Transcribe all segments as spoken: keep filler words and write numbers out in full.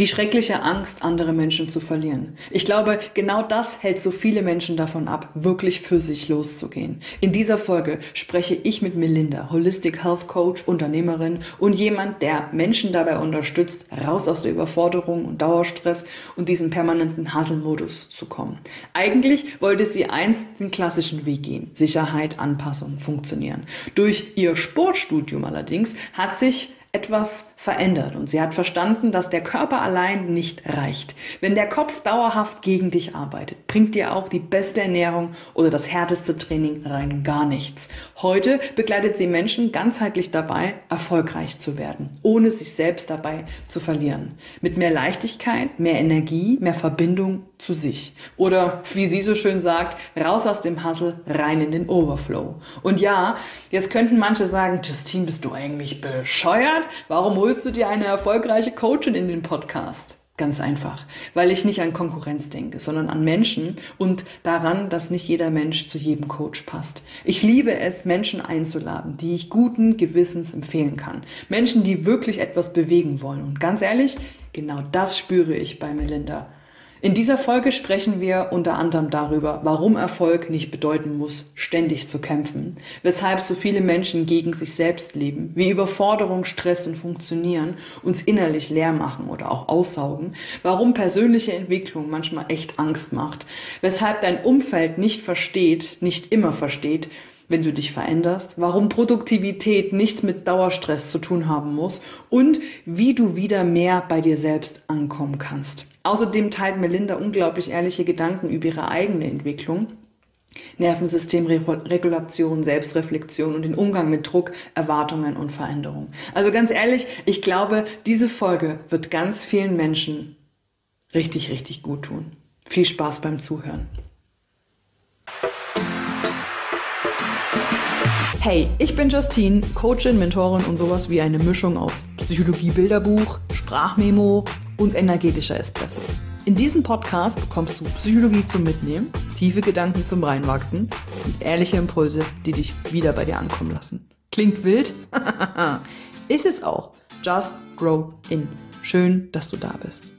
Die schreckliche Angst, andere Menschen zu verlieren. Ich glaube, genau das hält so viele Menschen davon ab, wirklich für sich loszugehen. In dieser Folge spreche ich mit Melinda, Holistic Health Coach, Unternehmerin und jemand, der Menschen dabei unterstützt, raus aus der Überforderung und Dauerstress und diesen permanenten Hustle-Modus zu kommen. Eigentlich wollte sie einst den klassischen Weg gehen. Sicherheit, Anpassung, funktionieren. Durch ihr Sportstudium allerdings hat sich etwas verändert und sie hat verstanden, dass der Körper allein nicht reicht. Wenn der Kopf dauerhaft gegen dich arbeitet, bringt dir auch die beste Ernährung oder das härteste Training rein gar nichts. Heute begleitet sie Menschen ganzheitlich dabei, erfolgreich zu werden, ohne sich selbst dabei zu verlieren. Mit mehr Leichtigkeit, mehr Energie, mehr Verbindung zu sich. Oder wie sie so schön sagt, raus aus dem Hustle, rein in den Overflow. Und ja, jetzt könnten manche sagen, Justine, bist du eigentlich bescheuert? Warum holst du dir eine erfolgreiche Coachin in den Podcast? Ganz einfach, weil ich nicht an Konkurrenz denke, sondern an Menschen und daran, dass nicht jeder Mensch zu jedem Coach passt. Ich liebe es, Menschen einzuladen, die ich guten Gewissens empfehlen kann. Menschen, die wirklich etwas bewegen wollen. Und ganz ehrlich, genau das spüre ich bei Melinda. In dieser Folge sprechen wir unter anderem darüber, warum Erfolg nicht bedeuten muss, ständig zu kämpfen, weshalb so viele Menschen gegen sich selbst leben, wie Überforderung, Stress und Funktionieren uns innerlich leer machen oder auch aussaugen, warum persönliche Entwicklung manchmal echt Angst macht, weshalb dein Umfeld nicht versteht, nicht immer versteht, wenn du dich veränderst, warum Produktivität nichts mit Dauerstress zu tun haben muss und wie du wieder mehr bei dir selbst ankommen kannst. Außerdem teilt Melinda unglaublich ehrliche Gedanken über ihre eigene Entwicklung, Nervensystemregulation, Selbstreflexion und den Umgang mit Druck, Erwartungen und Veränderungen. Also ganz ehrlich, ich glaube, diese Folge wird ganz vielen Menschen richtig, richtig gut tun. Viel Spaß beim Zuhören. Hey, ich bin Justine, Coachin, Mentorin und sowas wie eine Mischung aus Psychologie-Bilderbuch, Sprachmemo und energetischer Espresso. In diesem Podcast bekommst du Psychologie zum Mitnehmen, tiefe Gedanken zum Reinwachsen und ehrliche Impulse, die dich wieder bei dir ankommen lassen. Klingt wild? Ist es auch. Just grow in. Schön, dass du da bist.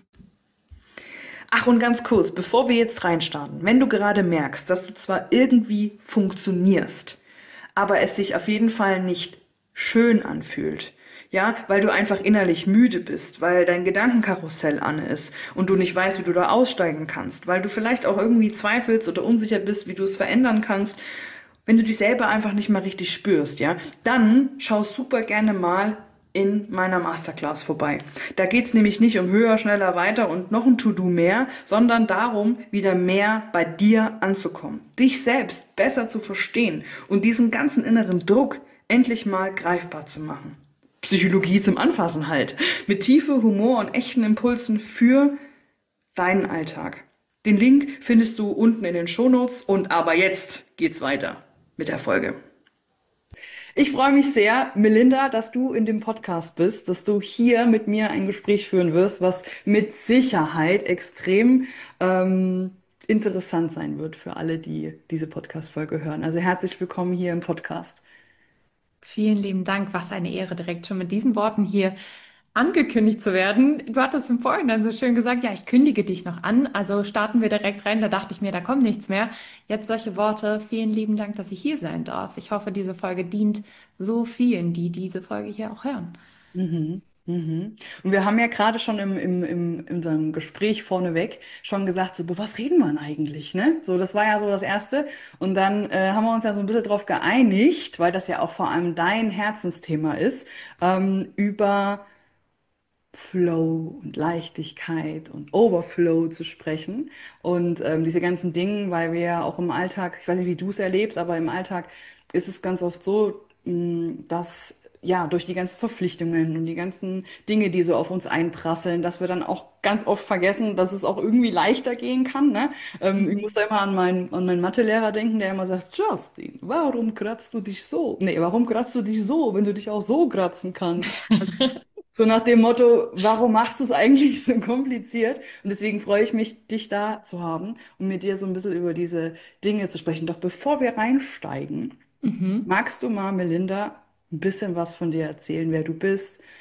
Ach, und ganz kurz, bevor wir jetzt reinstarten, wenn du gerade merkst, dass du zwar irgendwie funktionierst, aber es sich auf jeden Fall nicht schön anfühlt, ja, weil du einfach innerlich müde bist, weil dein Gedankenkarussell an ist und du nicht weißt, wie du da aussteigen kannst, weil du vielleicht auch irgendwie zweifelst oder unsicher bist, wie du es verändern kannst, wenn du dich selber einfach nicht mal richtig spürst, ja, dann schau super gerne mal in meiner Masterclass vorbei. Da geht's nämlich nicht um höher, schneller, weiter und noch ein To-Do mehr, sondern darum, wieder mehr bei dir anzukommen, dich selbst besser zu verstehen und diesen ganzen inneren Druck endlich mal greifbar zu machen. Psychologie zum Anfassen halt, mit Tiefe, Humor und echten Impulsen für deinen Alltag. Den Link findest du unten in den Shownotes und aber jetzt geht's weiter mit der Folge. Ich freue mich sehr, Melinda, dass du in dem Podcast bist, dass du hier mit mir ein Gespräch führen wirst, was mit Sicherheit extrem ähm, interessant sein wird für alle, die diese Podcast-Folge hören. Also herzlich willkommen hier im Podcast. Vielen lieben Dank. Was eine Ehre, direkt schon mit diesen Worten hier angekündigt zu werden. Du hattest im Vorhinein so schön gesagt, ja, ich kündige dich noch an. Also starten wir direkt rein. Da dachte ich mir, da kommt nichts mehr. Jetzt solche Worte. Vielen lieben Dank, dass ich hier sein darf. Ich hoffe, diese Folge dient so vielen, die diese Folge hier auch hören. Mhm. Mhm. Und wir haben ja gerade schon im, im, im, in unserem Gespräch vorneweg schon gesagt, so, über was reden wir denn eigentlich, ne? So, das war ja so das Erste. Und dann äh, haben wir uns ja so ein bisschen drauf geeinigt, weil das ja auch vor allem dein Herzensthema ist, ähm, über Flow und Leichtigkeit und Overflow zu sprechen und ähm, diese ganzen Dinge, weil wir ja auch im Alltag, ich weiß nicht, wie du es erlebst, aber im Alltag ist es ganz oft so, mh, dass ja durch die ganzen Verpflichtungen und die ganzen Dinge, die so auf uns einprasseln, dass wir dann auch ganz oft vergessen, dass es auch irgendwie leichter gehen kann, ne? Ähm, ich muss da immer an meinen, an meinen Mathelehrer denken, der immer sagt, Justin, warum kratzt du dich so? Nee, warum kratzt du dich so, wenn du dich auch so kratzen kannst? So nach dem Motto, warum machst du es eigentlich so kompliziert? Und deswegen freue ich mich, dich da zu haben und mit dir so ein bisschen über diese Dinge zu sprechen. Doch bevor wir reinsteigen, Mhm. magst du mal, Melinda, ein bisschen was von dir erzählen, wer du bist,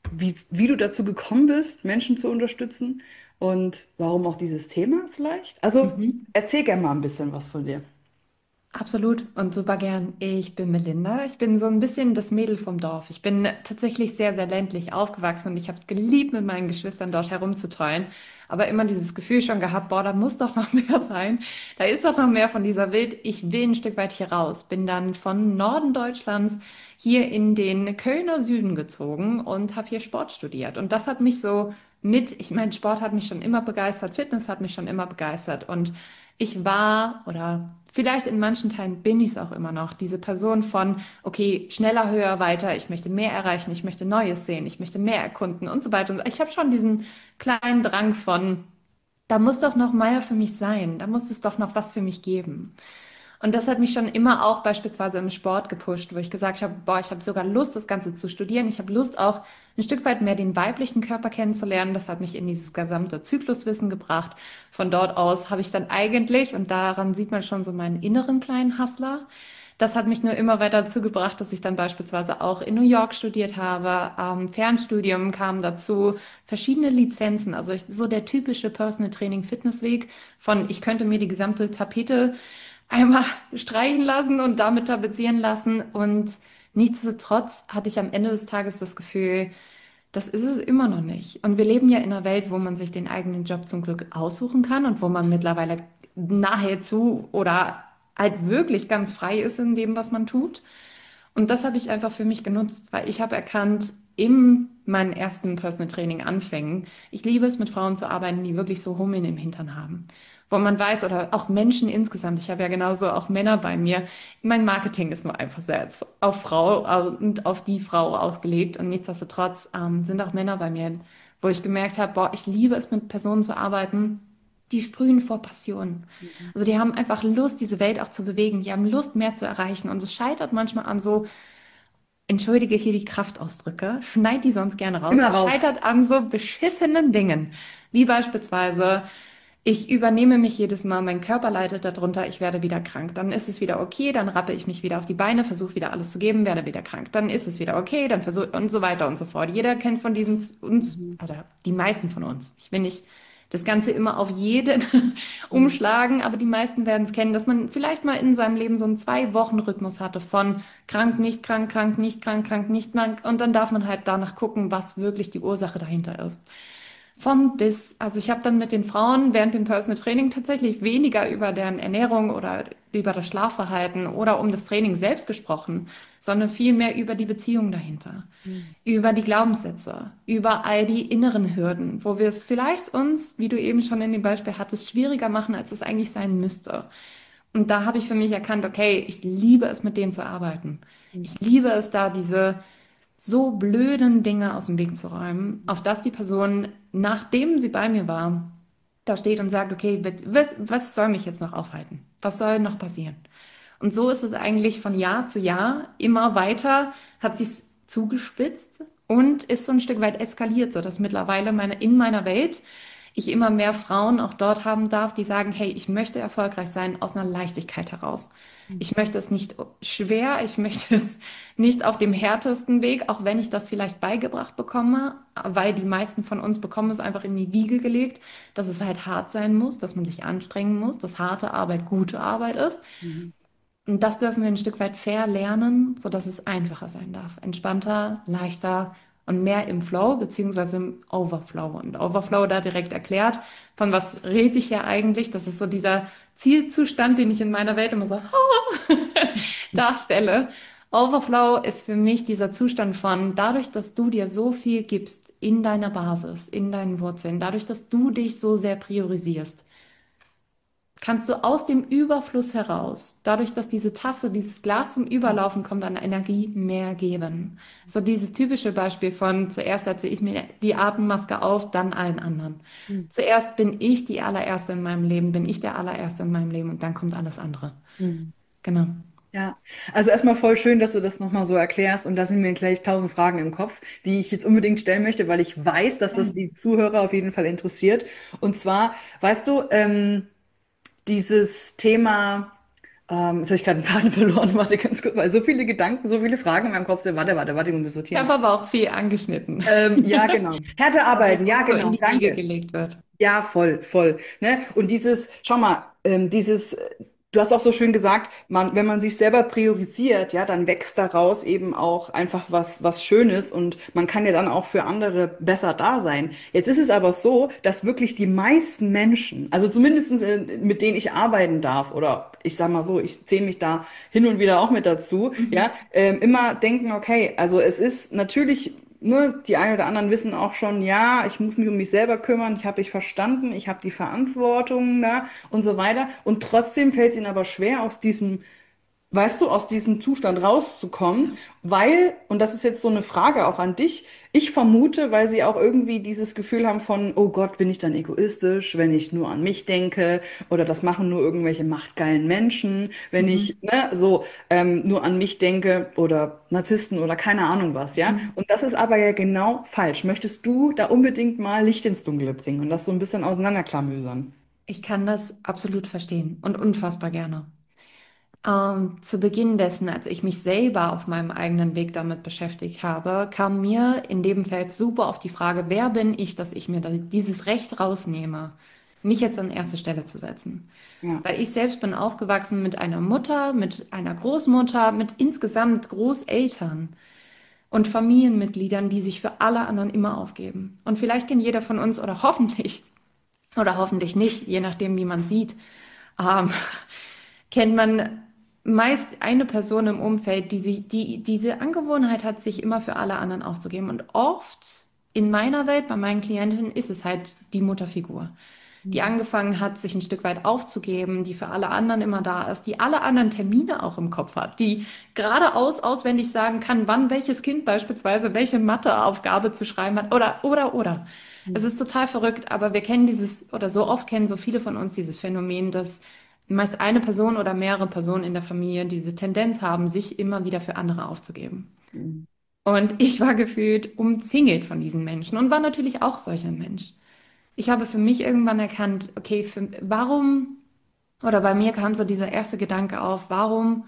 wie, wie du dazu gekommen bist, Menschen zu unterstützen und warum auch dieses Thema vielleicht. Also Mhm. erzähl gerne mal ein bisschen was von dir. Absolut und super gern. Ich bin Melinda. Ich bin so ein bisschen das Mädel vom Dorf. Ich bin tatsächlich sehr, sehr ländlich aufgewachsen und ich habe es geliebt, mit meinen Geschwistern dort herumzutollen. Aber immer dieses Gefühl schon gehabt, boah, da muss doch noch mehr sein. Da ist doch noch mehr von dieser Welt. Ich will ein Stück weit hier raus. Bin dann von Norden Deutschlands hier in den Kölner Süden gezogen und habe hier Sport studiert. Und das hat mich so mit, ich meine, Sport hat mich schon immer begeistert, Fitness hat mich schon immer begeistert und ich war oder vielleicht in manchen Teilen bin ich es auch immer noch, diese Person von, okay, schneller, höher, weiter, ich möchte mehr erreichen, ich möchte Neues sehen, ich möchte mehr erkunden und so weiter. Und ich habe schon diesen kleinen Drang von, da muss doch noch mehr für mich sein, da muss es doch noch was für mich geben. Und das hat mich schon immer auch beispielsweise im Sport gepusht, wo ich gesagt habe, boah, ich habe sogar Lust, das Ganze zu studieren. Ich habe Lust, auch ein Stück weit mehr den weiblichen Körper kennenzulernen. Das hat mich in dieses gesamte Zykluswissen gebracht. Von dort aus habe ich dann eigentlich, und daran sieht man schon so meinen inneren kleinen Hustler, das hat mich nur immer weiter dazu gebracht, dass ich dann beispielsweise auch in New York studiert habe. Ähm, Fernstudium kam dazu, verschiedene Lizenzen, also ich, so der typische Personal Training Fitnessweg von, ich könnte mir die gesamte Tapete einmal streichen lassen und damit tapezieren lassen. Und nichtsdestotrotz hatte ich am Ende des Tages das Gefühl, das ist es immer noch nicht. Und wir leben ja in einer Welt, wo man sich den eigenen Job zum Glück aussuchen kann und wo man mittlerweile nahezu oder halt wirklich ganz frei ist in dem, was man tut. Und das habe ich einfach für mich genutzt, weil ich habe erkannt, in meinen ersten Personal Training Anfängen, ich liebe es, mit Frauen zu arbeiten, die wirklich so Hummeln im Hintern haben. Wo man weiß, oder auch Menschen insgesamt, ich habe ja genauso auch Männer bei mir, mein Marketing ist nur einfach sehr auf Frau äh, und auf die Frau ausgelegt. Und nichtsdestotrotz ähm, sind auch Männer bei mir, wo ich gemerkt habe, boah, ich liebe es, mit Personen zu arbeiten, die sprühen vor Passion. Mhm. Also die haben einfach Lust, diese Welt auch zu bewegen. Die haben Lust, mehr zu erreichen. Und es scheitert manchmal an so, entschuldige hier die Kraftausdrücke, schneid die sonst gerne raus. Immer Es raus. scheitert an so beschissenen Dingen, wie beispielsweise, ich übernehme mich jedes Mal, mein Körper leidet darunter, ich werde wieder krank. Dann ist es wieder okay, dann rappe ich mich wieder auf die Beine, versuche wieder alles zu geben, werde wieder krank. Dann ist es wieder okay, dann versuche und so weiter und so fort. Jeder kennt von diesen uns, Mhm. oder die meisten von uns. Ich will nicht das Ganze immer auf jeden Mhm. umschlagen, aber die meisten werden es kennen, dass man vielleicht mal in seinem Leben so einen Zwei-Wochen-Rhythmus hatte von krank, nicht krank, krank, nicht krank, krank, nicht krank. Und dann darf man halt danach gucken, was wirklich die Ursache dahinter ist. Von bis, also ich habe dann mit den Frauen während dem Personal Training tatsächlich weniger über deren Ernährung oder über das Schlafverhalten oder um das Training selbst gesprochen, sondern vielmehr über die Beziehung dahinter, Mhm. über die Glaubenssätze, über all die inneren Hürden, wo wir es vielleicht uns, wie du eben schon in dem Beispiel hattest, schwieriger machen, als es eigentlich sein müsste. Und da habe ich für mich erkannt, okay, ich liebe es, mit denen zu arbeiten. Ich liebe es, da diese so blöden Dinge aus dem Weg zu räumen, auf dass die Person, nachdem sie bei mir war, da steht und sagt, okay, was, was soll mich jetzt noch aufhalten? Was soll noch passieren? Und so ist es eigentlich von Jahr zu Jahr immer weiter, hat sich zugespitzt und ist so ein Stück weit eskaliert, so dass mittlerweile meine, in meiner Welt ich immer mehr Frauen auch dort haben darf, die sagen, hey, ich möchte erfolgreich sein aus einer Leichtigkeit heraus. Ich möchte es nicht schwer, ich möchte es nicht auf dem härtesten Weg, auch wenn ich das vielleicht beigebracht bekomme, weil die meisten von uns bekommen es einfach in die Wiege gelegt, dass es halt hart sein muss, dass man sich anstrengen muss, dass harte Arbeit gute Arbeit ist. Mhm. Und das dürfen wir ein Stück weit fair lernen, sodass es einfacher sein darf. Entspannter, leichter und mehr im Flow beziehungsweise im Overflow. Und Overflow da direkt erklärt, von was rede ich hier eigentlich? Das ist so dieser Zielzustand, den ich in meiner Welt immer so darstelle. Overflow ist für mich dieser Zustand von, dadurch, dass du dir so viel gibst in deiner Basis, in deinen Wurzeln, dadurch, dass du dich so sehr priorisierst, kannst du aus dem Überfluss heraus, dadurch, dass diese Tasse, dieses Glas zum Überlaufen kommt, an Energie mehr geben. So dieses typische Beispiel von zuerst setze ich mir die Atemmaske auf, dann allen anderen. Mhm. Zuerst bin ich die allererste in meinem Leben, bin ich der allererste in meinem Leben und dann kommt alles andere. Mhm. Genau. Ja, also erstmal voll schön, dass du das nochmal so erklärst und da sind mir gleich tausend Fragen im Kopf, die ich jetzt unbedingt stellen möchte, weil ich weiß, dass das die Zuhörer auf jeden Fall interessiert. Und zwar, weißt du, ähm, dieses Thema Ähm, jetzt habe ich gerade einen Faden verloren. Warte ganz kurz, weil so viele Gedanken, so viele Fragen in meinem Kopf sind. Warte, warte, warte, ich muss Ich sortieren. habe aber auch viel angeschnitten, Ähm, ja, genau. Härte dass arbeiten, es ja, uns so in genau, die Wiege danke. gelegt wird. Ja, voll, voll. Ne? Und dieses, schau mal, ähm, dieses, äh, du hast auch so schön gesagt, man, wenn man sich selber priorisiert, ja, dann wächst daraus eben auch einfach was, was Schönes und man kann ja dann auch für andere besser da sein. Jetzt ist es aber so, dass wirklich die meisten Menschen, also zumindest mit denen ich arbeiten darf, oder ich sag mal so, ich zähle mich da hin und wieder auch mit dazu, ja, Mhm. ähm, immer denken, okay, also es ist natürlich, ne, die einen oder anderen wissen auch schon, ja, ich muss mich um mich selber kümmern, ich habe ich verstanden, ich habe die Verantwortung da und so weiter. Und trotzdem fällt es ihnen aber schwer, aus diesem, weißt du, aus diesem Zustand rauszukommen, weil, und das ist jetzt so eine Frage auch an dich, ich vermute, weil sie auch irgendwie dieses Gefühl haben von, oh Gott, bin ich dann egoistisch, wenn ich nur an mich denke, oder das machen nur irgendwelche machtgeilen Menschen, wenn ich, Mhm. ne, so ähm, nur an mich denke, oder Narzissten oder keine Ahnung was, ja. Mhm. Und das ist aber ja genau falsch. Möchtest du da unbedingt mal Licht ins Dunkle bringen und das so ein bisschen auseinanderklamüsern? Ich kann das absolut verstehen und unfassbar gerne. Ähm, zu Beginn dessen, als ich mich selber auf meinem eigenen Weg damit beschäftigt habe, kam mir in dem Feld super auf die Frage, wer bin ich, dass ich mir da- dieses Recht rausnehme, mich jetzt an erste Stelle zu setzen. Ja. Weil ich selbst bin aufgewachsen mit einer Mutter, mit einer Großmutter, mit insgesamt Großeltern und Familienmitgliedern, die sich für alle anderen immer aufgeben. Und vielleicht kennt jeder von uns oder hoffentlich oder hoffentlich nicht, je nachdem, wie man sieht, ähm, kennt man meist eine Person im Umfeld, die sich, die diese Angewohnheit hat, sich immer für alle anderen aufzugeben. Und oft in meiner Welt, bei meinen Klientinnen, ist es halt die Mutterfigur, die angefangen hat, sich ein Stück weit aufzugeben, die für alle anderen immer da ist, die alle anderen Termine auch im Kopf hat, die geradeaus auswendig sagen kann, wann welches Kind beispielsweise welche Matheaufgabe zu schreiben hat oder, oder, oder. Es ist total verrückt, aber wir kennen dieses, oder so oft kennen so viele von uns dieses Phänomen, dass meist eine Person oder mehrere Personen in der Familie diese Tendenz haben, sich immer wieder für andere aufzugeben. Mhm. Und ich war gefühlt umzingelt von diesen Menschen und war natürlich auch solch ein Mensch. Ich habe für mich irgendwann erkannt, okay, für, warum, oder bei mir kam so dieser erste Gedanke auf, warum,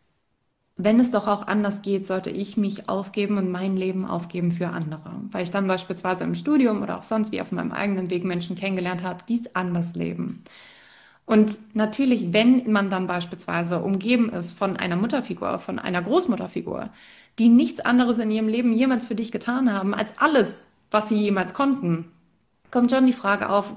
wenn es doch auch anders geht, sollte ich mich aufgeben und mein Leben aufgeben für andere? Weil ich dann beispielsweise im Studium oder auch sonst wie auf meinem eigenen Weg Menschen kennengelernt habe, die es anders leben. Und natürlich, wenn man dann beispielsweise umgeben ist von einer Mutterfigur, von einer Großmutterfigur, die nichts anderes in ihrem Leben jemals für dich getan haben, als alles, was sie jemals konnten, kommt schon die Frage auf,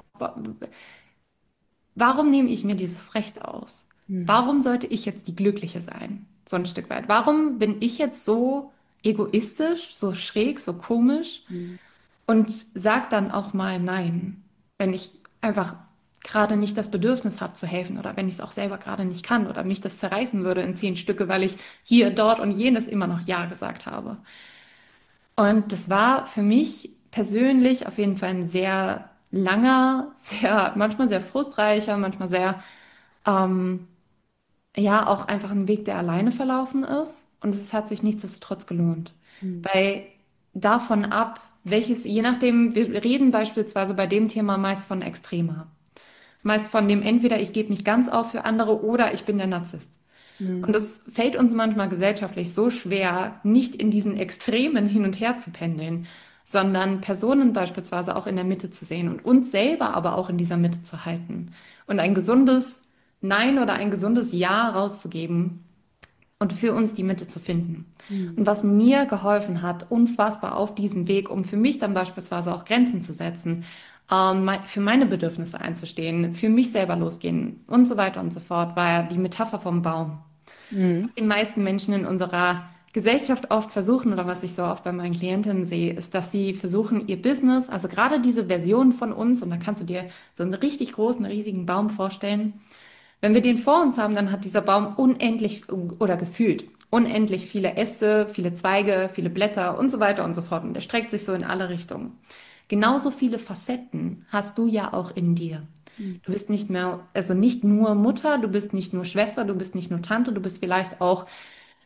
warum nehme ich mir dieses Recht aus? Mhm. Warum sollte ich jetzt die Glückliche sein? So ein Stück weit. Warum bin ich jetzt so egoistisch, so schräg, so komisch Mhm. und sag dann auch mal nein, wenn ich einfach gerade nicht das Bedürfnis habe zu helfen oder wenn ich es auch selber gerade nicht kann oder mich das zerreißen würde in zehn Stücke, weil ich hier, dort und jenes immer noch Ja gesagt habe. Und das war für mich persönlich auf jeden Fall ein sehr langer, sehr, manchmal sehr frustreicher, manchmal sehr, ähm, ja, auch einfach ein Weg, der alleine verlaufen ist. Und es hat sich nichtsdestotrotz gelohnt. Mhm. Weil davon ab, welches, je nachdem, wir reden beispielsweise bei dem Thema meist von Extremer. Meist von dem entweder ich gebe mich ganz auf für andere oder ich bin der Narzisst. Und Mhm. es fällt uns manchmal gesellschaftlich so schwer, nicht in diesen Extremen hin und her zu pendeln, sondern Personen beispielsweise auch in der Mitte zu sehen und uns selber aber auch in dieser Mitte zu halten und ein gesundes Nein oder ein gesundes Ja rauszugeben und für uns die Mitte zu finden. Mhm. Und was mir geholfen hat, unfassbar auf diesem Weg, um für mich dann beispielsweise auch Grenzen zu setzen, ähm, mei- für meine Bedürfnisse einzustehen, für mich selber losgehen und so weiter und so fort, war ja die Metapher vom Baum. Mhm. Die meisten Menschen in unserer Gesellschaft oft versuchen, oder was ich so oft bei meinen Klientinnen sehe, ist, dass sie versuchen, ihr Business, also gerade diese Version von uns, und da kannst du dir so einen richtig großen, riesigen Baum vorstellen. Wenn wir den vor uns haben, dann hat dieser Baum unendlich oder gefühlt unendlich viele Äste, viele Zweige, viele Blätter und so weiter und so fort. Und der streckt sich so in alle Richtungen. Genauso viele Facetten hast du ja auch in dir. Mhm. Du bist nicht mehr, also nicht nur Mutter, du bist nicht nur Schwester, du bist nicht nur Tante, du bist vielleicht auch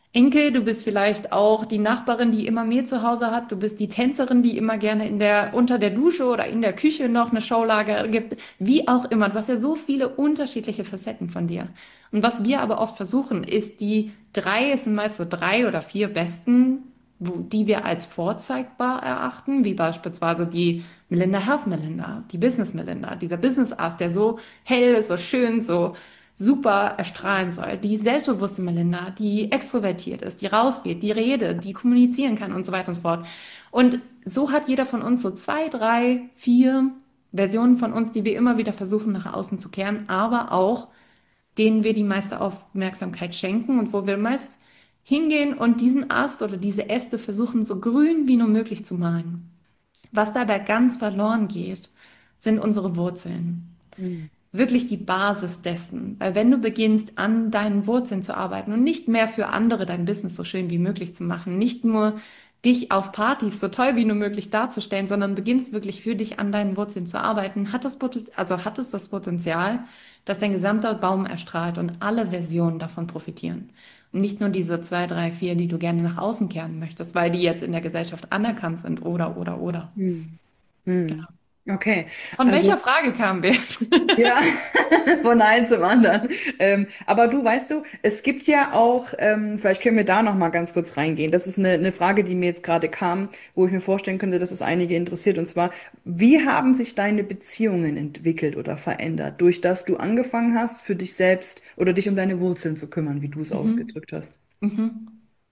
Enkel, du bist vielleicht auch die Nachbarin, die immer mehr zu Hause hat. Du bist die Tänzerin, die immer gerne in der, unter der Dusche oder in der Küche noch eine Showlage gibt. Wie auch immer. Du hast ja so viele unterschiedliche Facetten von dir. Und was wir aber oft versuchen, ist die drei, es sind meist so drei oder vier besten, wo, die wir als vorzeigbar erachten, wie beispielsweise die Melinda Health Melinda, die Business Melinda, dieser Business Ass, der so hell ist, so schön, so super erstrahlen soll. Die selbstbewusste Melinda, die extrovertiert ist, die rausgeht, die redet, die kommunizieren kann und so weiter und so fort. Und so hat jeder von uns so zwei, drei, vier Versionen von uns, die wir immer wieder versuchen nach außen zu kehren, aber auch denen wir die meiste Aufmerksamkeit schenken und wo wir meist hingehen und diesen Ast oder diese Äste versuchen, so grün wie nur möglich zu malen. Was dabei ganz verloren geht, sind unsere Wurzeln, Mhm. wirklich die Basis dessen. Weil wenn du beginnst, an deinen Wurzeln zu arbeiten und nicht mehr für andere dein Business so schön wie möglich zu machen, nicht nur dich auf Partys so toll wie nur möglich darzustellen, sondern beginnst wirklich für dich an deinen Wurzeln zu arbeiten, hat das, Pot- also hat es das Potenzial, dass dein gesamter Baum erstrahlt und alle Versionen davon profitieren. Und nicht nur diese zwei, drei, vier, die du gerne nach außen kehren möchtest, weil die jetzt in der Gesellschaft anerkannt sind oder, oder, oder. Mhm. Mhm. Okay, Von also welcher Frage kamen wir jetzt? ja, von einem zum anderen. Ähm, aber du, weißt du, es gibt ja auch, ähm, vielleicht können wir da noch mal ganz kurz reingehen. Das ist eine, eine Frage, die mir jetzt gerade kam, wo ich mir vorstellen könnte, dass es einige interessiert. Und zwar, wie haben sich deine Beziehungen entwickelt oder verändert, durch das du angefangen hast, für dich selbst oder dich um deine Wurzeln zu kümmern, wie du es Mhm. ausgedrückt hast? Mhm.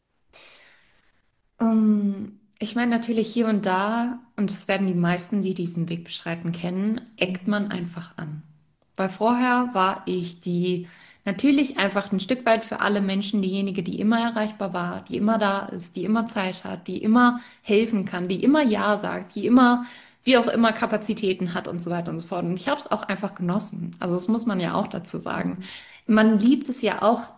Ähm, ich meine natürlich hier und da, und das werden die meisten, die diesen Weg beschreiten, kennen, eckt man einfach an. Weil vorher war ich die, natürlich einfach ein Stück weit für alle Menschen diejenige, die immer erreichbar war, die immer da ist, die immer Zeit hat, die immer helfen kann, die immer Ja sagt, die immer, wie auch immer, Kapazitäten hat und so weiter und so fort. Und ich habe es auch einfach genossen. Also das muss man ja auch dazu sagen. Mhm. Man liebt es ja auch,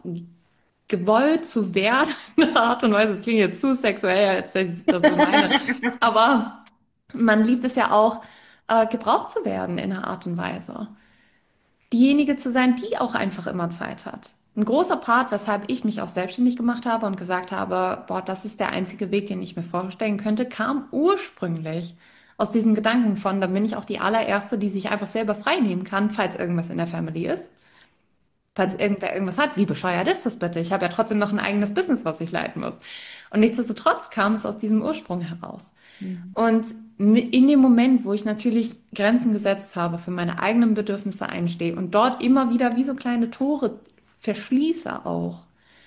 gewollt zu werden, in einer Art und Weise, das klingt jetzt zu sexuell, als dass ich das so meine, aber man liebt es ja auch, äh, gebraucht zu werden in einer Art und Weise. Diejenige zu sein, die auch einfach immer Zeit hat. Ein großer Part, weshalb ich mich auch selbstständig gemacht habe und gesagt habe, boah, das ist der einzige Weg, den ich mir vorstellen könnte, kam ursprünglich aus diesem Gedanken von, dann bin ich auch die allererste, die sich einfach selber frei nehmen kann, falls irgendwas in der Family ist. Falls irgendwer irgendwas hat, wie bescheuert ist das bitte? Ich habe ja trotzdem noch ein eigenes Business, was ich leiten muss. Und nichtsdestotrotz kam es aus diesem Ursprung heraus. Mhm. Und in dem Moment, wo ich natürlich Grenzen gesetzt habe, für meine eigenen Bedürfnisse einstehe und dort immer wieder wie so kleine Tore verschließe auch,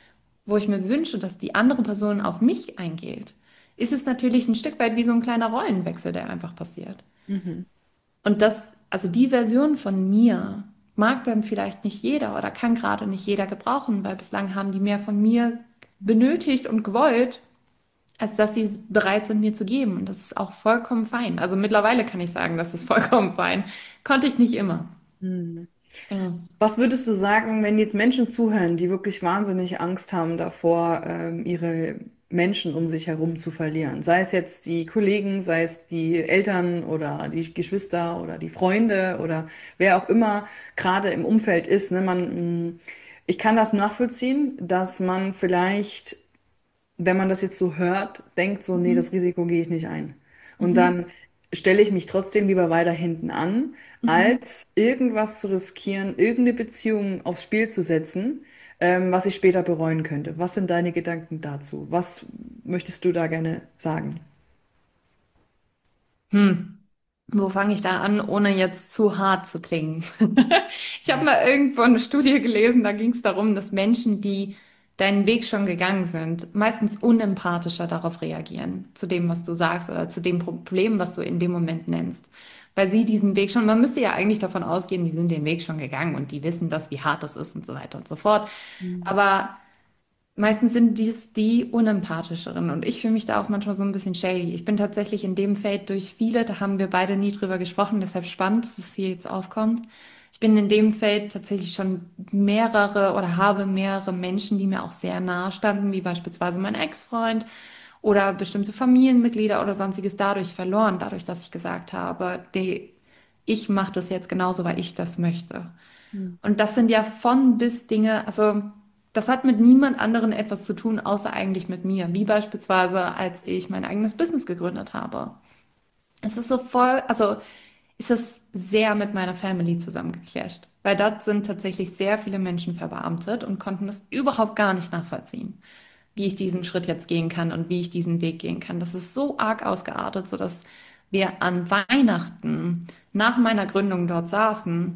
wo ich mir wünsche, dass die andere Person auf mich eingeht, ist es natürlich ein Stück weit wie so ein kleiner Rollenwechsel, der einfach passiert. Mhm. Und das, also die Version von mir mag dann vielleicht nicht jeder oder kann gerade nicht jeder gebrauchen, weil bislang haben die mehr von mir benötigt und gewollt, als dass sie bereit sind, mir zu geben. Und das ist auch vollkommen fein. Also mittlerweile kann ich sagen, das ist vollkommen fein. Konnte ich nicht immer. Mhm. Ja. Was würdest du sagen, wenn jetzt Menschen zuhören, die wirklich wahnsinnig Angst haben davor, ähm, ihre Menschen um sich herum zu verlieren? Sei es jetzt die Kollegen, sei es die Eltern oder die Geschwister oder die Freunde oder wer auch immer gerade im Umfeld ist, ne? Man, mh, ich kann das nachvollziehen, dass man vielleicht, wenn man das jetzt so hört, denkt so, nee, das Mhm. Risiko gehe ich nicht ein. Und Mhm. dann stelle ich mich trotzdem lieber weiter hinten an, Mhm. als irgendwas zu riskieren, irgendeine Beziehung aufs Spiel zu setzen, ähm, was ich später bereuen könnte. Was sind deine Gedanken dazu? Was möchtest du da gerne sagen? Hm. Wo fange ich da an, ohne jetzt zu hart zu klingen? Ich habe mal irgendwo eine Studie gelesen, da ging es darum, dass Menschen, die deinen Weg schon gegangen sind, meistens unempathischer darauf reagieren, zu dem, was du sagst oder zu dem Problem, was du in dem Moment nennst. Weil sie diesen Weg schon, man müsste ja eigentlich davon ausgehen, die sind den Weg schon gegangen und die wissen das, wie hart das ist und so weiter und so fort. Mhm. Aber meistens sind dies die unempathischeren und ich fühle mich da auch manchmal so ein bisschen shady. Ich bin tatsächlich in dem Feld durch viele, da haben wir beide nie drüber gesprochen, deshalb spannend, dass es hier jetzt aufkommt. Ich bin in dem Feld tatsächlich schon mehrere oder habe mehrere Menschen, die mir auch sehr nahe standen, wie beispielsweise mein Ex-Freund oder bestimmte Familienmitglieder oder sonstiges dadurch verloren, dadurch, dass ich gesagt habe, die, ich mache das jetzt genauso, weil ich das möchte. Mhm. Und das sind ja von bis Dinge, also Das hat mit niemand anderen etwas zu tun, außer eigentlich mit mir. Wie beispielsweise, als ich mein eigenes Business gegründet habe. Es ist so voll, also ist das sehr mit meiner Family zusammengeclasht. Weil dort sind tatsächlich sehr viele Menschen verbeamtet und konnten das überhaupt gar nicht nachvollziehen, wie ich diesen Schritt jetzt gehen kann und wie ich diesen Weg gehen kann. Das ist so arg ausgeartet, sodass wir an Weihnachten nach meiner Gründung dort saßen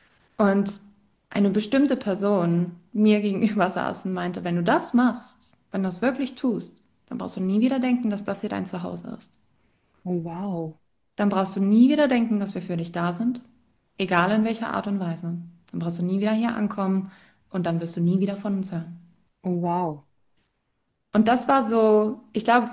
und eine bestimmte Person mir gegenüber saß und meinte, wenn du das machst, wenn du das wirklich tust, dann brauchst du nie wieder denken, dass das hier dein Zuhause ist. Oh, wow. Dann brauchst du nie wieder denken, dass wir für dich da sind, egal in welcher Art und Weise. Dann brauchst du nie wieder hier ankommen und dann wirst du nie wieder von uns hören. Oh, wow. Und das war so, ich glaube,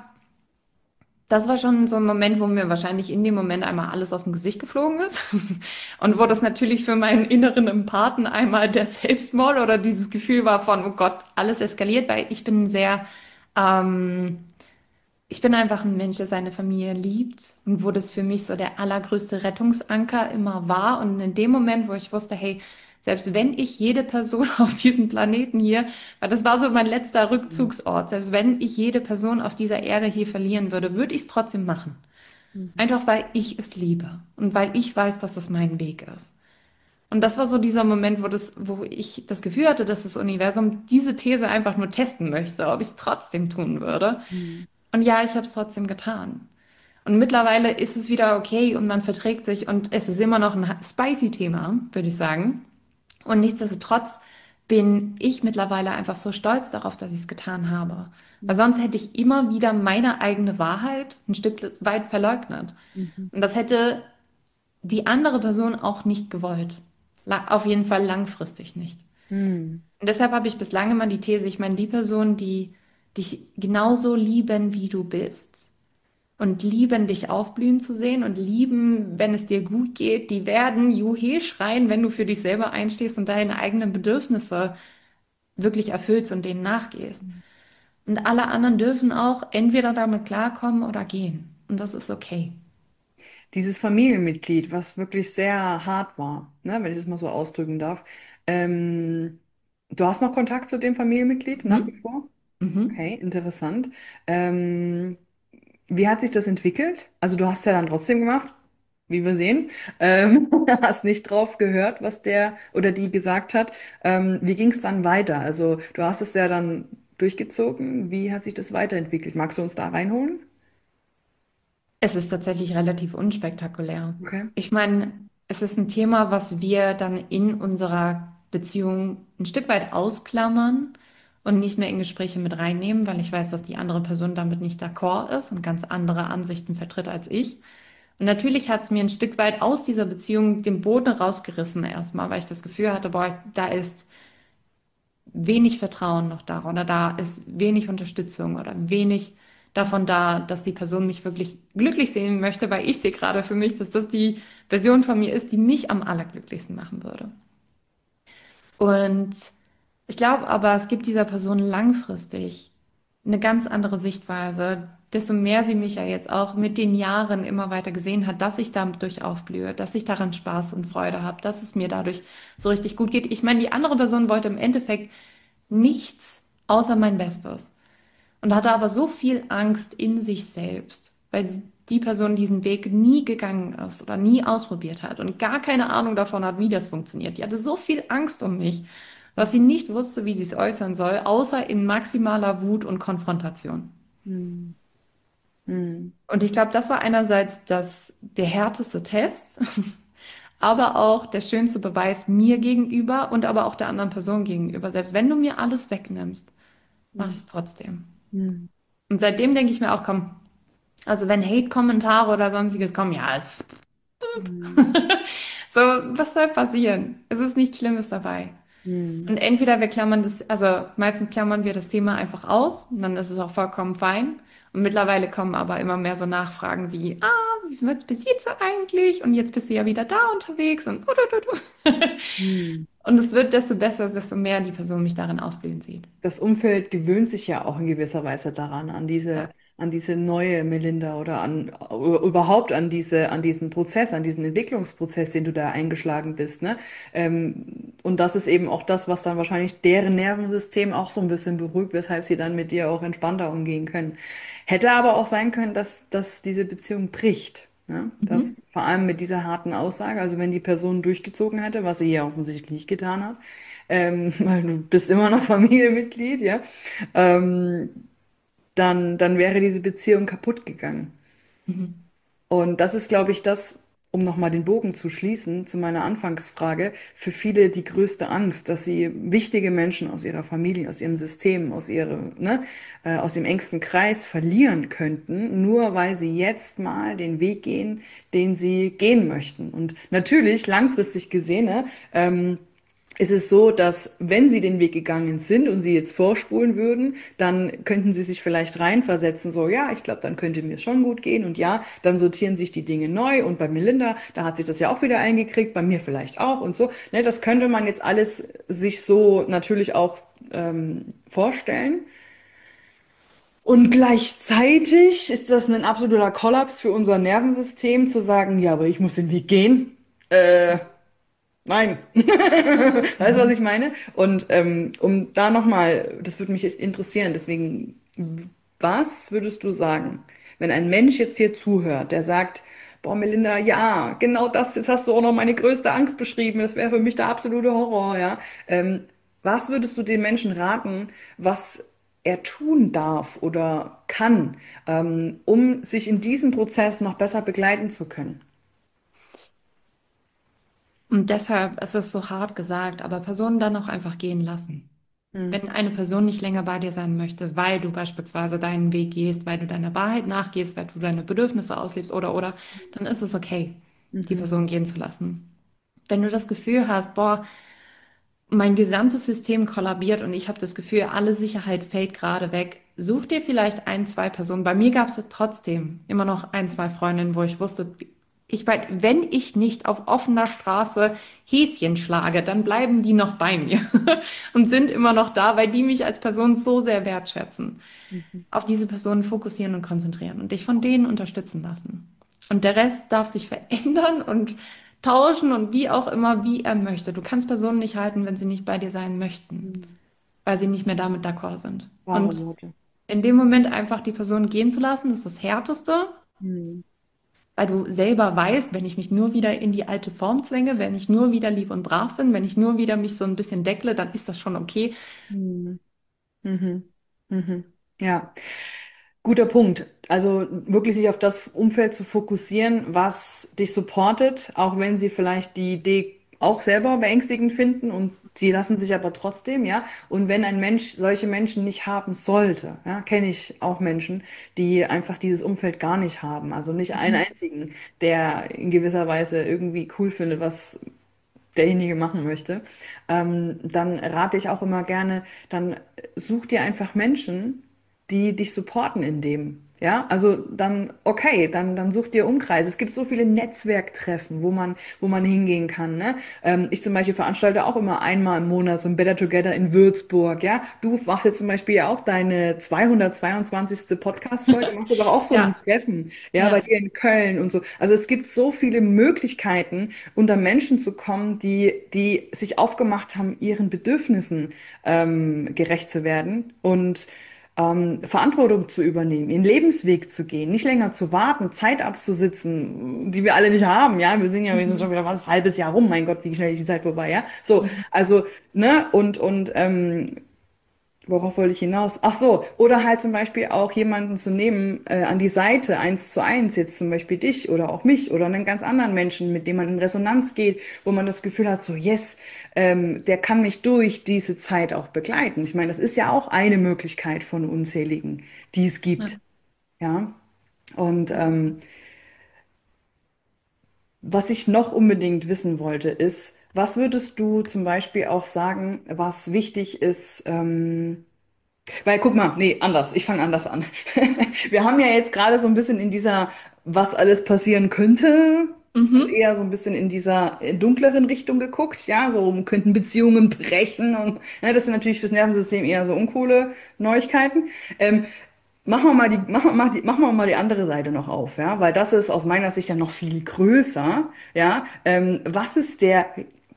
das war schon so ein Moment, wo mir wahrscheinlich in dem Moment einmal alles aus dem Gesicht geflogen ist. Und wo das natürlich für meinen inneren Empathen einmal der Selbstmord oder dieses Gefühl war von, oh Gott, alles eskaliert, weil ich bin sehr, ähm, ich bin einfach ein Mensch, der seine Familie liebt und wo das für mich so der allergrößte Rettungsanker immer war. Und in dem Moment, wo ich wusste, hey, selbst wenn ich jede Person auf diesem Planeten hier, weil das war so mein letzter Rückzugsort, selbst wenn ich jede Person auf dieser Erde hier verlieren würde, würde ich es trotzdem machen. Mhm. Einfach weil ich es liebe und weil ich weiß, dass das mein Weg ist. Und das war so dieser Moment, wo das, wo ich das Gefühl hatte, dass das Universum diese These einfach nur testen möchte, ob ich es trotzdem tun würde. Mhm. Und ja, ich habe es trotzdem getan. Und mittlerweile ist es wieder okay und man verträgt sich und es ist immer noch ein spicy Thema, würde ich sagen. Und nichtsdestotrotz bin ich mittlerweile einfach so stolz darauf, dass ich es getan habe. Weil sonst hätte ich immer wieder meine eigene Wahrheit ein Stück weit verleugnet. Mhm. Und das hätte die andere Person auch nicht gewollt. La- Auf jeden Fall langfristig nicht. Mhm. Und deshalb habe ich bislang immer die These, ich meine, die Person, die dich genauso lieben, wie du bist, und lieben, dich aufblühen zu sehen und lieben, wenn es dir gut geht, die werden Juhe schreien, wenn du für dich selber einstehst und deine eigenen Bedürfnisse wirklich erfüllst und denen nachgehst. Und alle anderen dürfen auch entweder damit klarkommen oder gehen. Und das ist okay. Dieses Familienmitglied, was wirklich sehr hart war, ne, wenn ich das mal so ausdrücken darf. Ähm, du hast noch Kontakt zu dem Familienmitglied nach wie Mhm. vor? Mhm. Okay, interessant. Ähm, wie hat sich das entwickelt? Also du hast ja dann trotzdem gemacht, wie wir sehen. Ähm, hast nicht drauf gehört, was der oder die gesagt hat. Ähm, wie ging es dann weiter? Also du hast es ja dann durchgezogen. Wie hat sich das weiterentwickelt? Magst du uns da reinholen? Es ist tatsächlich relativ unspektakulär. Okay. Ich meine, es ist ein Thema, was wir dann in unserer Beziehung ein Stück weit ausklammern und nicht mehr in Gespräche mit reinnehmen, weil ich weiß, dass die andere Person damit nicht d'accord ist und ganz andere Ansichten vertritt als ich. Und natürlich hat es mir ein Stück weit aus dieser Beziehung den Boden rausgerissen erstmal, weil ich das Gefühl hatte, boah, da ist wenig Vertrauen noch da oder da ist wenig Unterstützung oder wenig davon da, dass die Person mich wirklich glücklich sehen möchte, weil ich sehe gerade für mich, dass das die Version von mir ist, die mich am allerglücklichsten machen würde. Und ich glaube aber, es gibt dieser Person langfristig eine ganz andere Sichtweise, desto mehr sie mich ja jetzt auch mit den Jahren immer weiter gesehen hat, dass ich dadurch aufblühe, dass ich daran Spaß und Freude habe, dass es mir dadurch so richtig gut geht. Ich meine, die andere Person wollte im Endeffekt nichts außer mein Bestes und hatte aber so viel Angst in sich selbst, weil sie- die Person diesen Weg nie gegangen ist oder nie ausprobiert hat und gar keine Ahnung davon hat, wie das funktioniert. Die hatte so viel Angst um mich, was sie nicht wusste, wie sie es äußern soll, außer in maximaler Wut und Konfrontation. Hm. Hm. Und ich glaube, das war einerseits das, der härteste Test, aber auch der schönste Beweis mir gegenüber und aber auch der anderen Person gegenüber. Selbst wenn du mir alles wegnimmst, mache ich Hm. es trotzdem. Hm. Und seitdem denke ich mir auch, komm, also wenn Hate-Kommentare oder sonstiges kommen, ja, Hm. so, was soll passieren? Es ist nichts Schlimmes dabei. Hm. Und entweder wir klammern das, also meistens klammern wir das Thema einfach aus und dann ist es auch vollkommen fein. Und mittlerweile kommen aber immer mehr so Nachfragen wie, ah, was passiert so eigentlich? Und jetzt bist du ja wieder da unterwegs und Hm. und es wird desto besser, desto mehr die Person mich darin aufblühen sieht. Das Umfeld gewöhnt sich ja auch in gewisser Weise daran, an diese, Ja. an diese neue Melinda oder an überhaupt an diese, an diesen Prozess, an diesen Entwicklungsprozess, den du da eingeschlagen bist, ne? Ähm, Und das ist eben auch das, was dann wahrscheinlich deren Nervensystem auch so ein bisschen beruhigt, weshalb sie dann mit dir auch entspannter umgehen können. Hätte aber auch sein können, dass, dass diese Beziehung bricht. Ne? Mhm. Das vor allem mit dieser harten Aussage, also wenn die Person durchgezogen hätte, was sie ja offensichtlich nicht getan hat, ähm, weil du bist immer noch Familienmitglied, ja, ähm, dann, dann wäre diese Beziehung kaputt gegangen. Mhm. Und das ist, glaube ich, das, um nochmal den Bogen zu schließen zu meiner Anfangsfrage, für viele die größte Angst, dass sie wichtige Menschen aus ihrer Familie, aus ihrem System, aus ihrem, ne, äh, aus dem engsten Kreis verlieren könnten, nur weil sie jetzt mal den Weg gehen, den sie gehen möchten. Und natürlich, langfristig gesehen, ne, ähm, ist es so, dass wenn sie den Weg gegangen sind und sie jetzt vorspulen würden, dann könnten sie sich vielleicht reinversetzen, so, ja, ich glaube, dann könnte mir schon gut gehen und ja, dann sortieren sich die Dinge neu und bei Melinda, da hat sich das ja auch wieder eingekriegt, bei mir vielleicht auch und so. Ne, das könnte man jetzt alles sich so natürlich auch ähm, vorstellen. Und gleichzeitig ist das ein absoluter Kollaps für unser Nervensystem, zu sagen, ja, aber ich muss den Weg gehen. Äh, Nein. Weißt du, was Mhm. ich meine? Und ähm, um da nochmal, das würde mich echt interessieren, deswegen, was würdest du sagen, wenn ein Mensch jetzt hier zuhört, der sagt, boah, Melinda, ja, genau das, jetzt hast du auch noch meine größte Angst beschrieben, das wäre für mich der absolute Horror, ja. Ähm, was würdest du den Menschen raten, was er tun darf oder kann, ähm, um sich in diesem Prozess noch besser begleiten zu können? Und deshalb ist es so hart gesagt, aber Personen dann auch einfach gehen lassen. Hm. Wenn eine Person nicht länger bei dir sein möchte, weil du beispielsweise deinen Weg gehst, weil du deiner Wahrheit nachgehst, weil du deine Bedürfnisse auslebst oder oder, dann ist es okay, die Mhm. Person gehen zu lassen. Wenn du das Gefühl hast, boah, mein gesamtes System kollabiert und ich habe das Gefühl, alle Sicherheit fällt gerade weg, such dir vielleicht ein, zwei Personen. Bei mir gab es trotzdem immer noch ein, zwei Freundinnen, wo ich wusste, ich bei, wenn ich nicht auf offener Straße Häschen schlage, dann bleiben die noch bei mir und sind immer noch da, weil die mich als Person so sehr wertschätzen. Mhm. Auf diese Personen fokussieren und konzentrieren und dich von denen unterstützen lassen. Und der Rest darf sich verändern und tauschen und wie auch immer, wie er möchte. Du kannst Personen nicht halten, wenn sie nicht bei dir sein möchten, Mhm. weil sie nicht mehr damit d'accord sind. Wahre Und Worte. in dem Moment einfach die Person gehen zu lassen, ist das Härteste, Mhm. weil du selber weißt, wenn ich mich nur wieder in die alte Form zwänge, wenn ich nur wieder lieb und brav bin, wenn ich nur wieder mich so ein bisschen deckle, dann ist das schon okay. Mhm. Mhm. Mhm. Ja, guter Punkt. Also wirklich sich auf das Umfeld zu fokussieren, was dich supportet, auch wenn sie vielleicht die Idee auch selber beängstigend finden und sie lassen sich aber trotzdem, ja. Und wenn ein Mensch solche Menschen nicht haben sollte, ja, kenne ich auch Menschen, die einfach dieses Umfeld gar nicht haben. Also nicht einen Mhm. einzigen, der in gewisser Weise irgendwie cool findet, was derjenige machen möchte, ähm, dann rate ich auch immer gerne, dann such dir einfach Menschen, die dich supporten in dem. Ja, also dann, okay, dann, dann such dir Umkreise. Es gibt so viele Netzwerktreffen, wo man, wo man hingehen kann, ne? Ähm, ich zum Beispiel veranstalte auch immer einmal im Monat so ein Better Together in Würzburg, ja? Du machst jetzt zum Beispiel ja auch deine zweihundertzweiundzwanzigste. Podcast-Folge, machst du doch auch so ein Ja, Treffen, ja, bei ja. dir in Köln und so. Also es gibt so viele Möglichkeiten, unter Menschen zu kommen, die, die sich aufgemacht haben, ihren Bedürfnissen ähm, gerecht zu werden und ähm, Verantwortung zu übernehmen, ihren Lebensweg zu gehen, nicht länger zu warten, Zeit abzusitzen, die wir alle nicht haben, ja. Wir sind ja, wir sind schon Mhm. wieder was, ein halbes Jahr rum, mein Gott, wie schnell ist die Zeit vorbei, ja. So, Mhm. also, ne, und, und ähm, worauf wollte ich hinaus? Ach so, oder halt zum Beispiel auch jemanden zu nehmen, äh, an die Seite, eins zu eins, jetzt zum Beispiel dich oder auch mich oder einen ganz anderen Menschen, mit dem man in Resonanz geht, wo man das Gefühl hat, so, yes, ähm, der kann mich durch diese Zeit auch begleiten. Ich meine, das ist ja auch eine Möglichkeit von unzähligen, die es gibt, Ja. ja. Und ähm, was ich noch unbedingt wissen wollte, ist, was würdest du zum Beispiel auch sagen, was wichtig ist, ähm, weil, guck mal, nee, anders. Ich fange anders an. Wir haben ja jetzt gerade so ein bisschen in dieser, was alles passieren könnte, und Mhm. eher so ein bisschen in dieser äh, dunkleren Richtung geguckt. Ja, so könnten Beziehungen brechen und ja, das sind natürlich fürs Nervensystem eher so uncoole Neuigkeiten. Ähm, machen wir mal die, machen wir mal die, machen wir mal die andere Seite noch auf, ja, weil das ist aus meiner Sicht ja noch viel größer. Ja, ähm, was ist der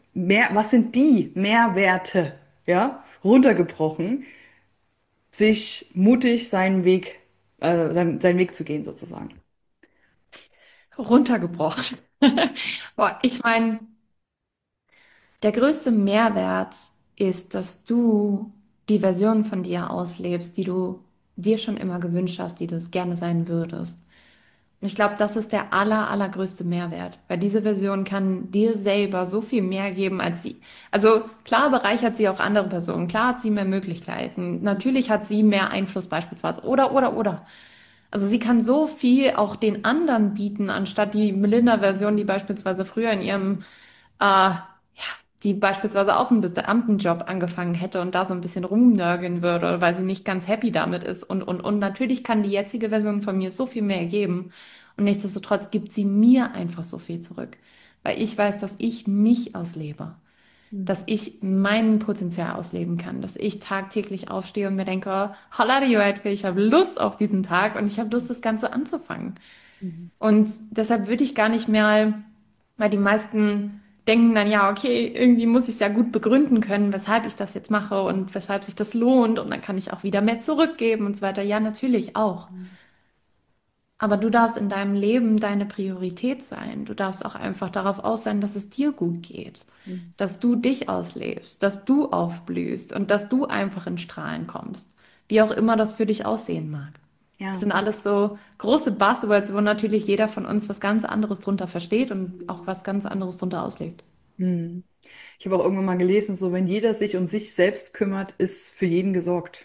mehr, was sind die Mehrwerte, ja, runtergebrochen, sich mutig seinen Weg, äh, seinen, seinen Weg zu gehen, sozusagen. Runtergebrochen. Boah, ich meine, der größte Mehrwert ist, dass du die Version von dir auslebst, die du dir schon immer gewünscht hast, die du es gerne sein würdest. Und ich glaube, das ist der aller, allergrößte Mehrwert, weil diese Version kann dir selber so viel mehr geben als sie. Also klar bereichert sie auch andere Personen, klar hat sie mehr Möglichkeiten, natürlich hat sie mehr Einfluss beispielsweise oder, oder, oder. Also sie kann so viel auch den anderen bieten, anstatt die Melinda-Version, die beispielsweise früher in ihrem, äh, ja, die beispielsweise auch einen Beamtenjob angefangen hätte und da so ein bisschen rumnörgeln würde, weil sie nicht ganz happy damit ist. Und, und, und natürlich kann die jetzige Version von mir so viel mehr geben. Und nichtsdestotrotz gibt sie mir einfach so viel zurück. Weil ich weiß, dass ich mich auslebe, dass ich mein Potenzial ausleben kann, dass ich tagtäglich aufstehe und mir denke, holla die Waldfee, ich habe Lust auf diesen Tag und ich habe Lust, das Ganze anzufangen. Mhm. Und deshalb würde ich gar nicht mehr, weil die meisten denken dann, ja, okay, irgendwie muss ich es ja gut begründen können, weshalb ich das jetzt mache und weshalb sich das lohnt und dann kann ich auch wieder mehr zurückgeben und so weiter. Ja, natürlich auch. Aber du darfst in deinem Leben deine Priorität sein. Du darfst auch einfach darauf aus sein, dass es dir gut geht, Mhm. dass du dich auslebst, dass du aufblühst und dass du einfach in Strahlen kommst. Wie auch immer das für dich aussehen mag. Das Ja. sind alles so große Buzzwords, wo natürlich jeder von uns was ganz anderes drunter versteht und auch was ganz anderes drunter auslebt. Mhm. Ich habe auch irgendwann mal gelesen, so wenn jeder sich um sich selbst kümmert, ist für jeden gesorgt.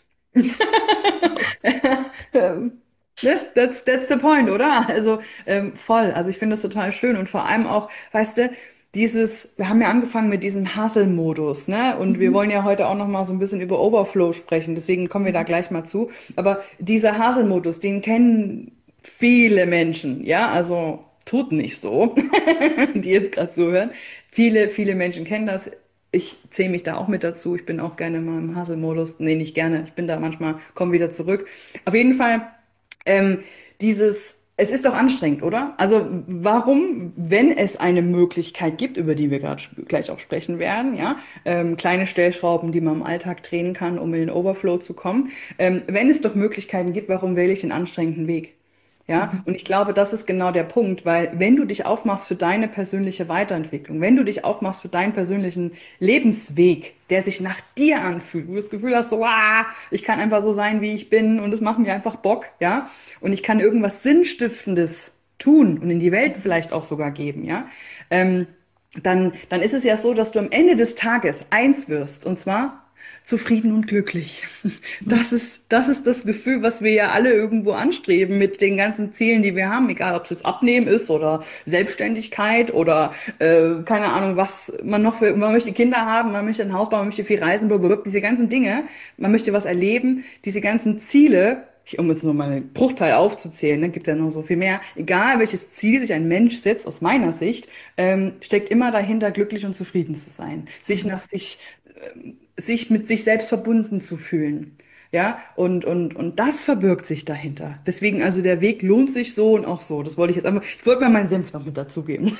Ähm, ne? That's, that's the point, oder? Also ähm, voll. Also ich finde das total schön und vor allem auch, weißt du, dieses, wir haben ja angefangen mit diesem Hustle-Modus, ne? Und wir wollen Mhm. ja heute auch noch mal so ein bisschen über Overflow sprechen, deswegen kommen wir da gleich mal zu. Aber dieser Hustle-Modus, den kennen viele Menschen, ja? Also tut nicht so, die jetzt gerade zuhören. Viele, viele Menschen kennen das. Ich zähle mich da auch mit dazu. Ich bin auch gerne mal im Hustle-Modus. Nee, nicht gerne. Ich bin da manchmal, komme wieder zurück. Auf jeden Fall, ähm, dieses, es ist doch anstrengend, oder? Also warum, wenn es eine Möglichkeit gibt, über die wir gerade gleich auch sprechen werden, ja, ähm, kleine Stellschrauben, die man im Alltag drehen kann, um in den Overflow zu kommen, ähm, wenn es doch Möglichkeiten gibt, warum wähle ich den anstrengenden Weg? Ja, Mhm. und ich glaube, das ist genau der Punkt, weil wenn du dich aufmachst für deine persönliche Weiterentwicklung, wenn du dich aufmachst für deinen persönlichen Lebensweg, der sich nach dir anfühlt, wo du das Gefühl hast, so, ah, ich kann einfach so sein, wie ich bin und es macht mir einfach Bock, ja, und ich kann irgendwas Sinnstiftendes tun und in die Welt vielleicht auch sogar geben, ja, ähm, dann, dann ist es ja so, dass du am Ende des Tages eins wirst, und zwar zufrieden und glücklich. Das ist, das ist das Gefühl, was wir ja alle irgendwo anstreben mit den ganzen Zielen, die wir haben, egal ob es jetzt Abnehmen ist oder Selbstständigkeit oder äh, keine Ahnung, was man noch für, man möchte Kinder haben, man möchte ein Haus bauen, man möchte viel reisen, blablabla, diese ganzen Dinge, man möchte was erleben, diese ganzen Ziele, ich, um jetzt nur mal einen Bruchteil aufzuzählen, ne, gibt ja noch so viel mehr. Egal welches Ziel sich ein Mensch setzt, aus meiner Sicht, ähm, steckt immer dahinter, glücklich und zufrieden zu sein, sich nach sich sich mit sich selbst verbunden zu fühlen. Ja, und, und, und das verbirgt sich dahinter. Deswegen, also der Weg lohnt sich so und auch so. Das wollte ich jetzt einfach, ich wollte mal meinen Senf noch mit dazugeben.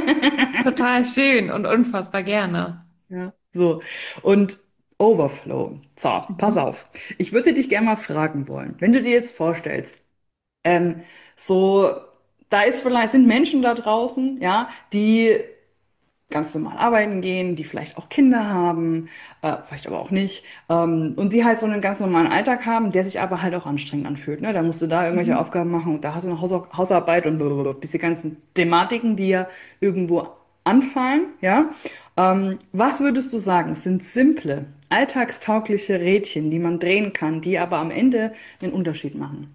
Total schön und unfassbar gerne. Ja. So. Und Overflow. So, pass Mhm. auf. Ich würde dich gerne mal fragen wollen, wenn du dir jetzt vorstellst, ähm, so, da ist vielleicht, sind Menschen da draußen, ja, die ganz normal arbeiten gehen, die vielleicht auch Kinder haben, äh, vielleicht aber auch nicht, ähm, und die halt so einen ganz normalen Alltag haben, der sich aber halt auch anstrengend anfühlt, ne? Da musst du da irgendwelche Mhm. Aufgaben machen und da hast du eine Haus Hausarbeit und blablabla, diese ganzen Thematiken, die ja irgendwo anfallen, ja? Ähm, was würdest du sagen, sind simple, alltagstaugliche Rädchen, die man drehen kann, die aber am Ende einen Unterschied machen?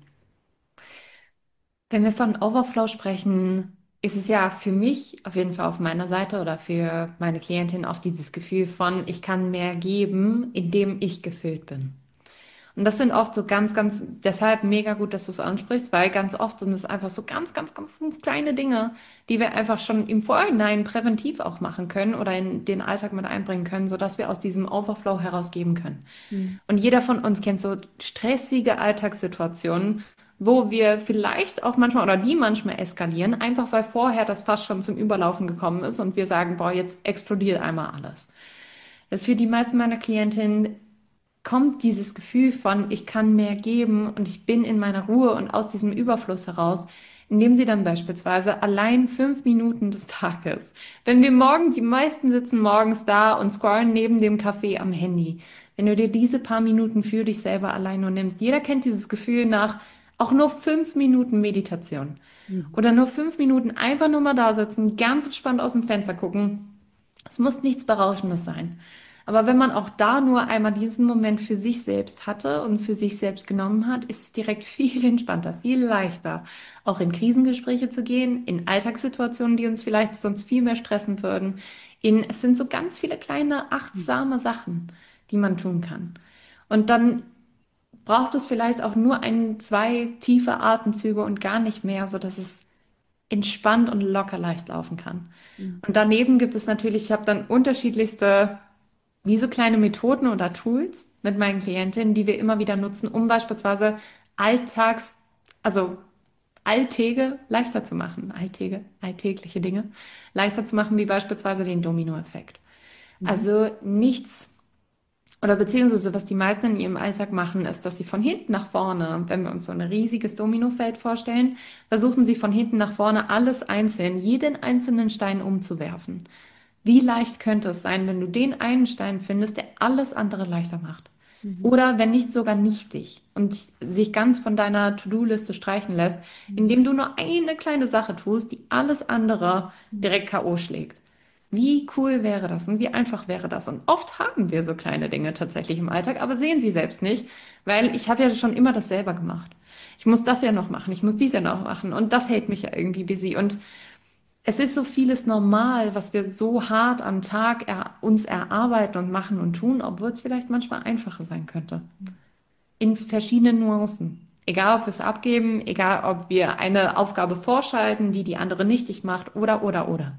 Wenn wir von Overflow sprechen, ist es ja für mich auf jeden Fall auf meiner Seite oder für meine Klientin oft dieses Gefühl von, ich kann mehr geben, indem ich gefüllt bin. Und das sind oft so ganz, ganz, deshalb mega gut, dass du es ansprichst, weil ganz oft sind es einfach so ganz, ganz, ganz, ganz kleine Dinge, die wir einfach schon im Vorhinein präventiv auch machen können oder in den Alltag mit einbringen können, sodass wir aus diesem Overflow herausgeben können. Hm. Und jeder von uns kennt so stressige Alltagssituationen, wo wir vielleicht auch manchmal oder die manchmal eskalieren, einfach weil vorher das fast schon zum Überlaufen gekommen ist und wir sagen, boah, jetzt explodiert einmal alles. Für die meisten meiner Klientinnen kommt dieses Gefühl von, ich kann mehr geben und ich bin in meiner Ruhe und aus diesem Überfluss heraus, indem sie dann beispielsweise allein fünf Minuten des Tages, wenn wir morgen, die meisten sitzen morgens da und scrollen neben dem Kaffee am Handy, wenn du dir diese paar Minuten für dich selber allein nur nimmst, jeder kennt dieses Gefühl nach auch nur fünf Minuten Meditation Mhm. oder nur fünf Minuten einfach nur mal da sitzen, ganz entspannt aus dem Fenster gucken. Es muss nichts Berauschendes sein. Aber wenn man auch da nur einmal diesen Moment für sich selbst hatte und für sich selbst genommen hat, ist es direkt viel entspannter, viel leichter, auch in Krisengespräche zu gehen, in Alltagssituationen, die uns vielleicht sonst viel mehr stressen würden. In, es sind so ganz viele kleine, achtsame Sachen, die man tun kann. Und dann braucht es vielleicht auch nur ein, zwei tiefe Atemzüge und gar nicht mehr, sodass es entspannt und locker leicht laufen kann. Mhm. Und daneben gibt es natürlich, ich habe dann unterschiedlichste, wie so kleine Methoden oder Tools mit meinen Klientinnen, die wir immer wieder nutzen, um beispielsweise Alltags, also Alltäge leichter zu machen, Alltäge, alltägliche Dinge leichter zu machen, wie beispielsweise den Dominoeffekt. Mhm. Also nichts oder beziehungsweise, was die meisten in ihrem Alltag machen, ist, dass sie von hinten nach vorne, wenn wir uns so ein riesiges Dominofeld vorstellen, versuchen sie von hinten nach vorne alles einzeln, jeden einzelnen Stein umzuwerfen. Wie leicht könnte es sein, wenn du den einen Stein findest, der alles andere leichter macht? Mhm. Oder wenn nicht sogar nichtig und sich ganz von deiner To-Do-Liste streichen lässt, Mhm. indem du nur eine kleine Sache tust, die alles andere direkt K O schlägt. Wie cool wäre das und wie einfach wäre das? Und oft haben wir so kleine Dinge tatsächlich im Alltag, aber sehen sie selbst nicht, weil ich habe ja schon immer das selber gemacht. Ich muss das ja noch machen, ich muss dies ja noch machen und das hält mich ja irgendwie busy. Und es ist so vieles normal, was wir so hart am Tag er uns erarbeiten und machen und tun, obwohl es vielleicht manchmal einfacher sein könnte. In verschiedenen Nuancen. Egal, ob wir es abgeben, egal, ob wir eine Aufgabe vorschalten, die die andere nichtig macht, oder, oder, oder.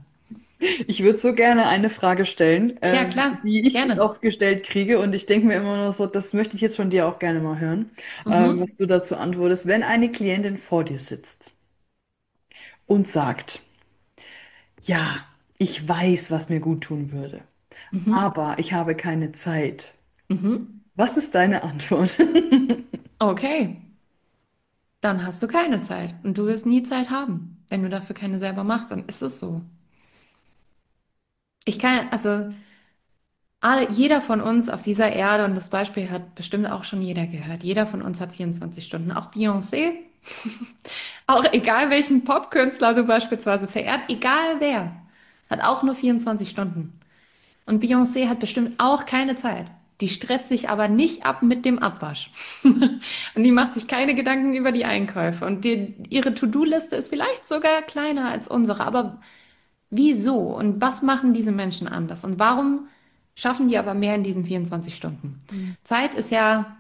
Ich würde so gerne eine Frage stellen, Ja, ähm, klar, die ich gerne. oft gestellt kriege und ich denke mir immer noch so, das möchte ich jetzt von dir auch gerne mal hören, ähm, Mhm. was du dazu antwortest. Wenn eine Klientin vor dir sitzt und sagt, ja, ich weiß, was mir gut tun würde, Mhm. aber ich habe keine Zeit. Mhm. Was ist deine Antwort? Okay, dann hast du keine Zeit und du wirst nie Zeit haben. Wenn du dafür keine selber machst, dann ist es so. Ich kann, also all, jeder von uns auf dieser Erde, und das Beispiel hat bestimmt auch schon jeder gehört, jeder von uns hat vierundzwanzig Stunden. Auch Beyoncé, auch egal welchen Popkünstler du beispielsweise verehrt, egal wer, hat auch nur vierundzwanzig Stunden. Und Beyoncé hat bestimmt auch keine Zeit. Die stresst sich aber nicht ab mit dem Abwasch. Und die macht sich keine Gedanken über die Einkäufe. Und die, ihre To-Do-Liste ist vielleicht sogar kleiner als unsere. Aber wieso? Und was machen diese Menschen anders? Und warum schaffen die aber mehr in diesen vierundzwanzig Stunden? Mhm. Zeit ist ja,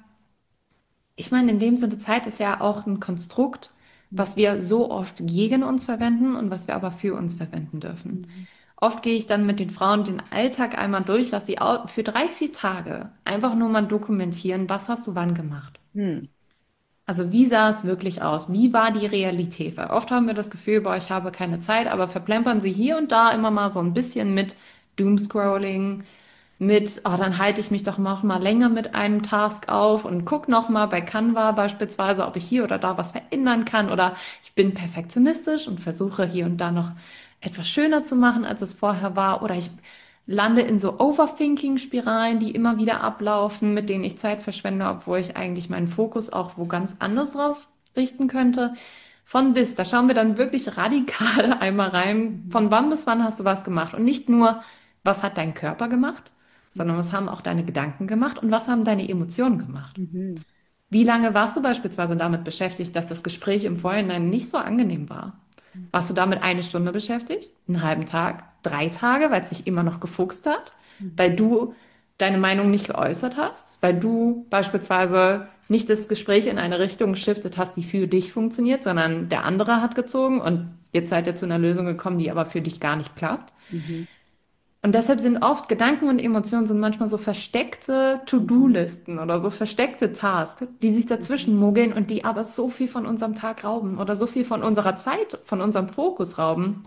ich meine, in dem Sinne, Zeit ist ja auch ein Konstrukt, was wir so oft gegen uns verwenden und was wir aber für uns verwenden dürfen. Mhm. Oft gehe ich dann mit den Frauen den Alltag einmal durch, lasse sie au- für drei, vier Tage einfach nur mal dokumentieren, was hast du wann gemacht. Hm. Also wie sah es wirklich aus? Wie war die Realität? Weil oft haben wir das Gefühl, boah, ich habe keine Zeit, aber verplempern sie hier und da immer mal so ein bisschen mit Doomscrolling, mit, oh, dann halte ich mich doch noch mal länger mit einem Task auf und guck noch mal bei Canva beispielsweise, ob ich hier oder da was verändern kann. Oder ich bin perfektionistisch und versuche hier und da noch etwas schöner zu machen, als es vorher war. Oder ich lande in so Overthinking-Spiralen, die immer wieder ablaufen, mit denen ich Zeit verschwende, obwohl ich eigentlich meinen Fokus auch wo ganz anders drauf richten könnte. Von bis, da schauen wir dann wirklich radikal einmal rein. Mhm. Von wann bis wann hast du was gemacht? Und nicht nur, was hat dein Körper gemacht, sondern was haben auch deine Gedanken gemacht und was haben deine Emotionen gemacht? Mhm. Wie lange warst du beispielsweise damit beschäftigt, dass das Gespräch im Vorhinein nicht so angenehm war? Warst du damit eine Stunde beschäftigt, einen halben Tag, drei Tage, weil es dich immer noch gefuchst hat, Mhm. weil du deine Meinung nicht geäußert hast, weil du beispielsweise nicht das Gespräch in eine Richtung geschiftet hast, die für dich funktioniert, sondern der andere hat gezogen und jetzt seid ihr zu einer Lösung gekommen, die aber für dich gar nicht klappt? Mhm. Und deshalb sind oft Gedanken und Emotionen sind manchmal so versteckte To-Do-Listen oder so versteckte Tasks, die sich dazwischen mogeln und die aber so viel von unserem Tag rauben oder so viel von unserer Zeit, von unserem Fokus rauben,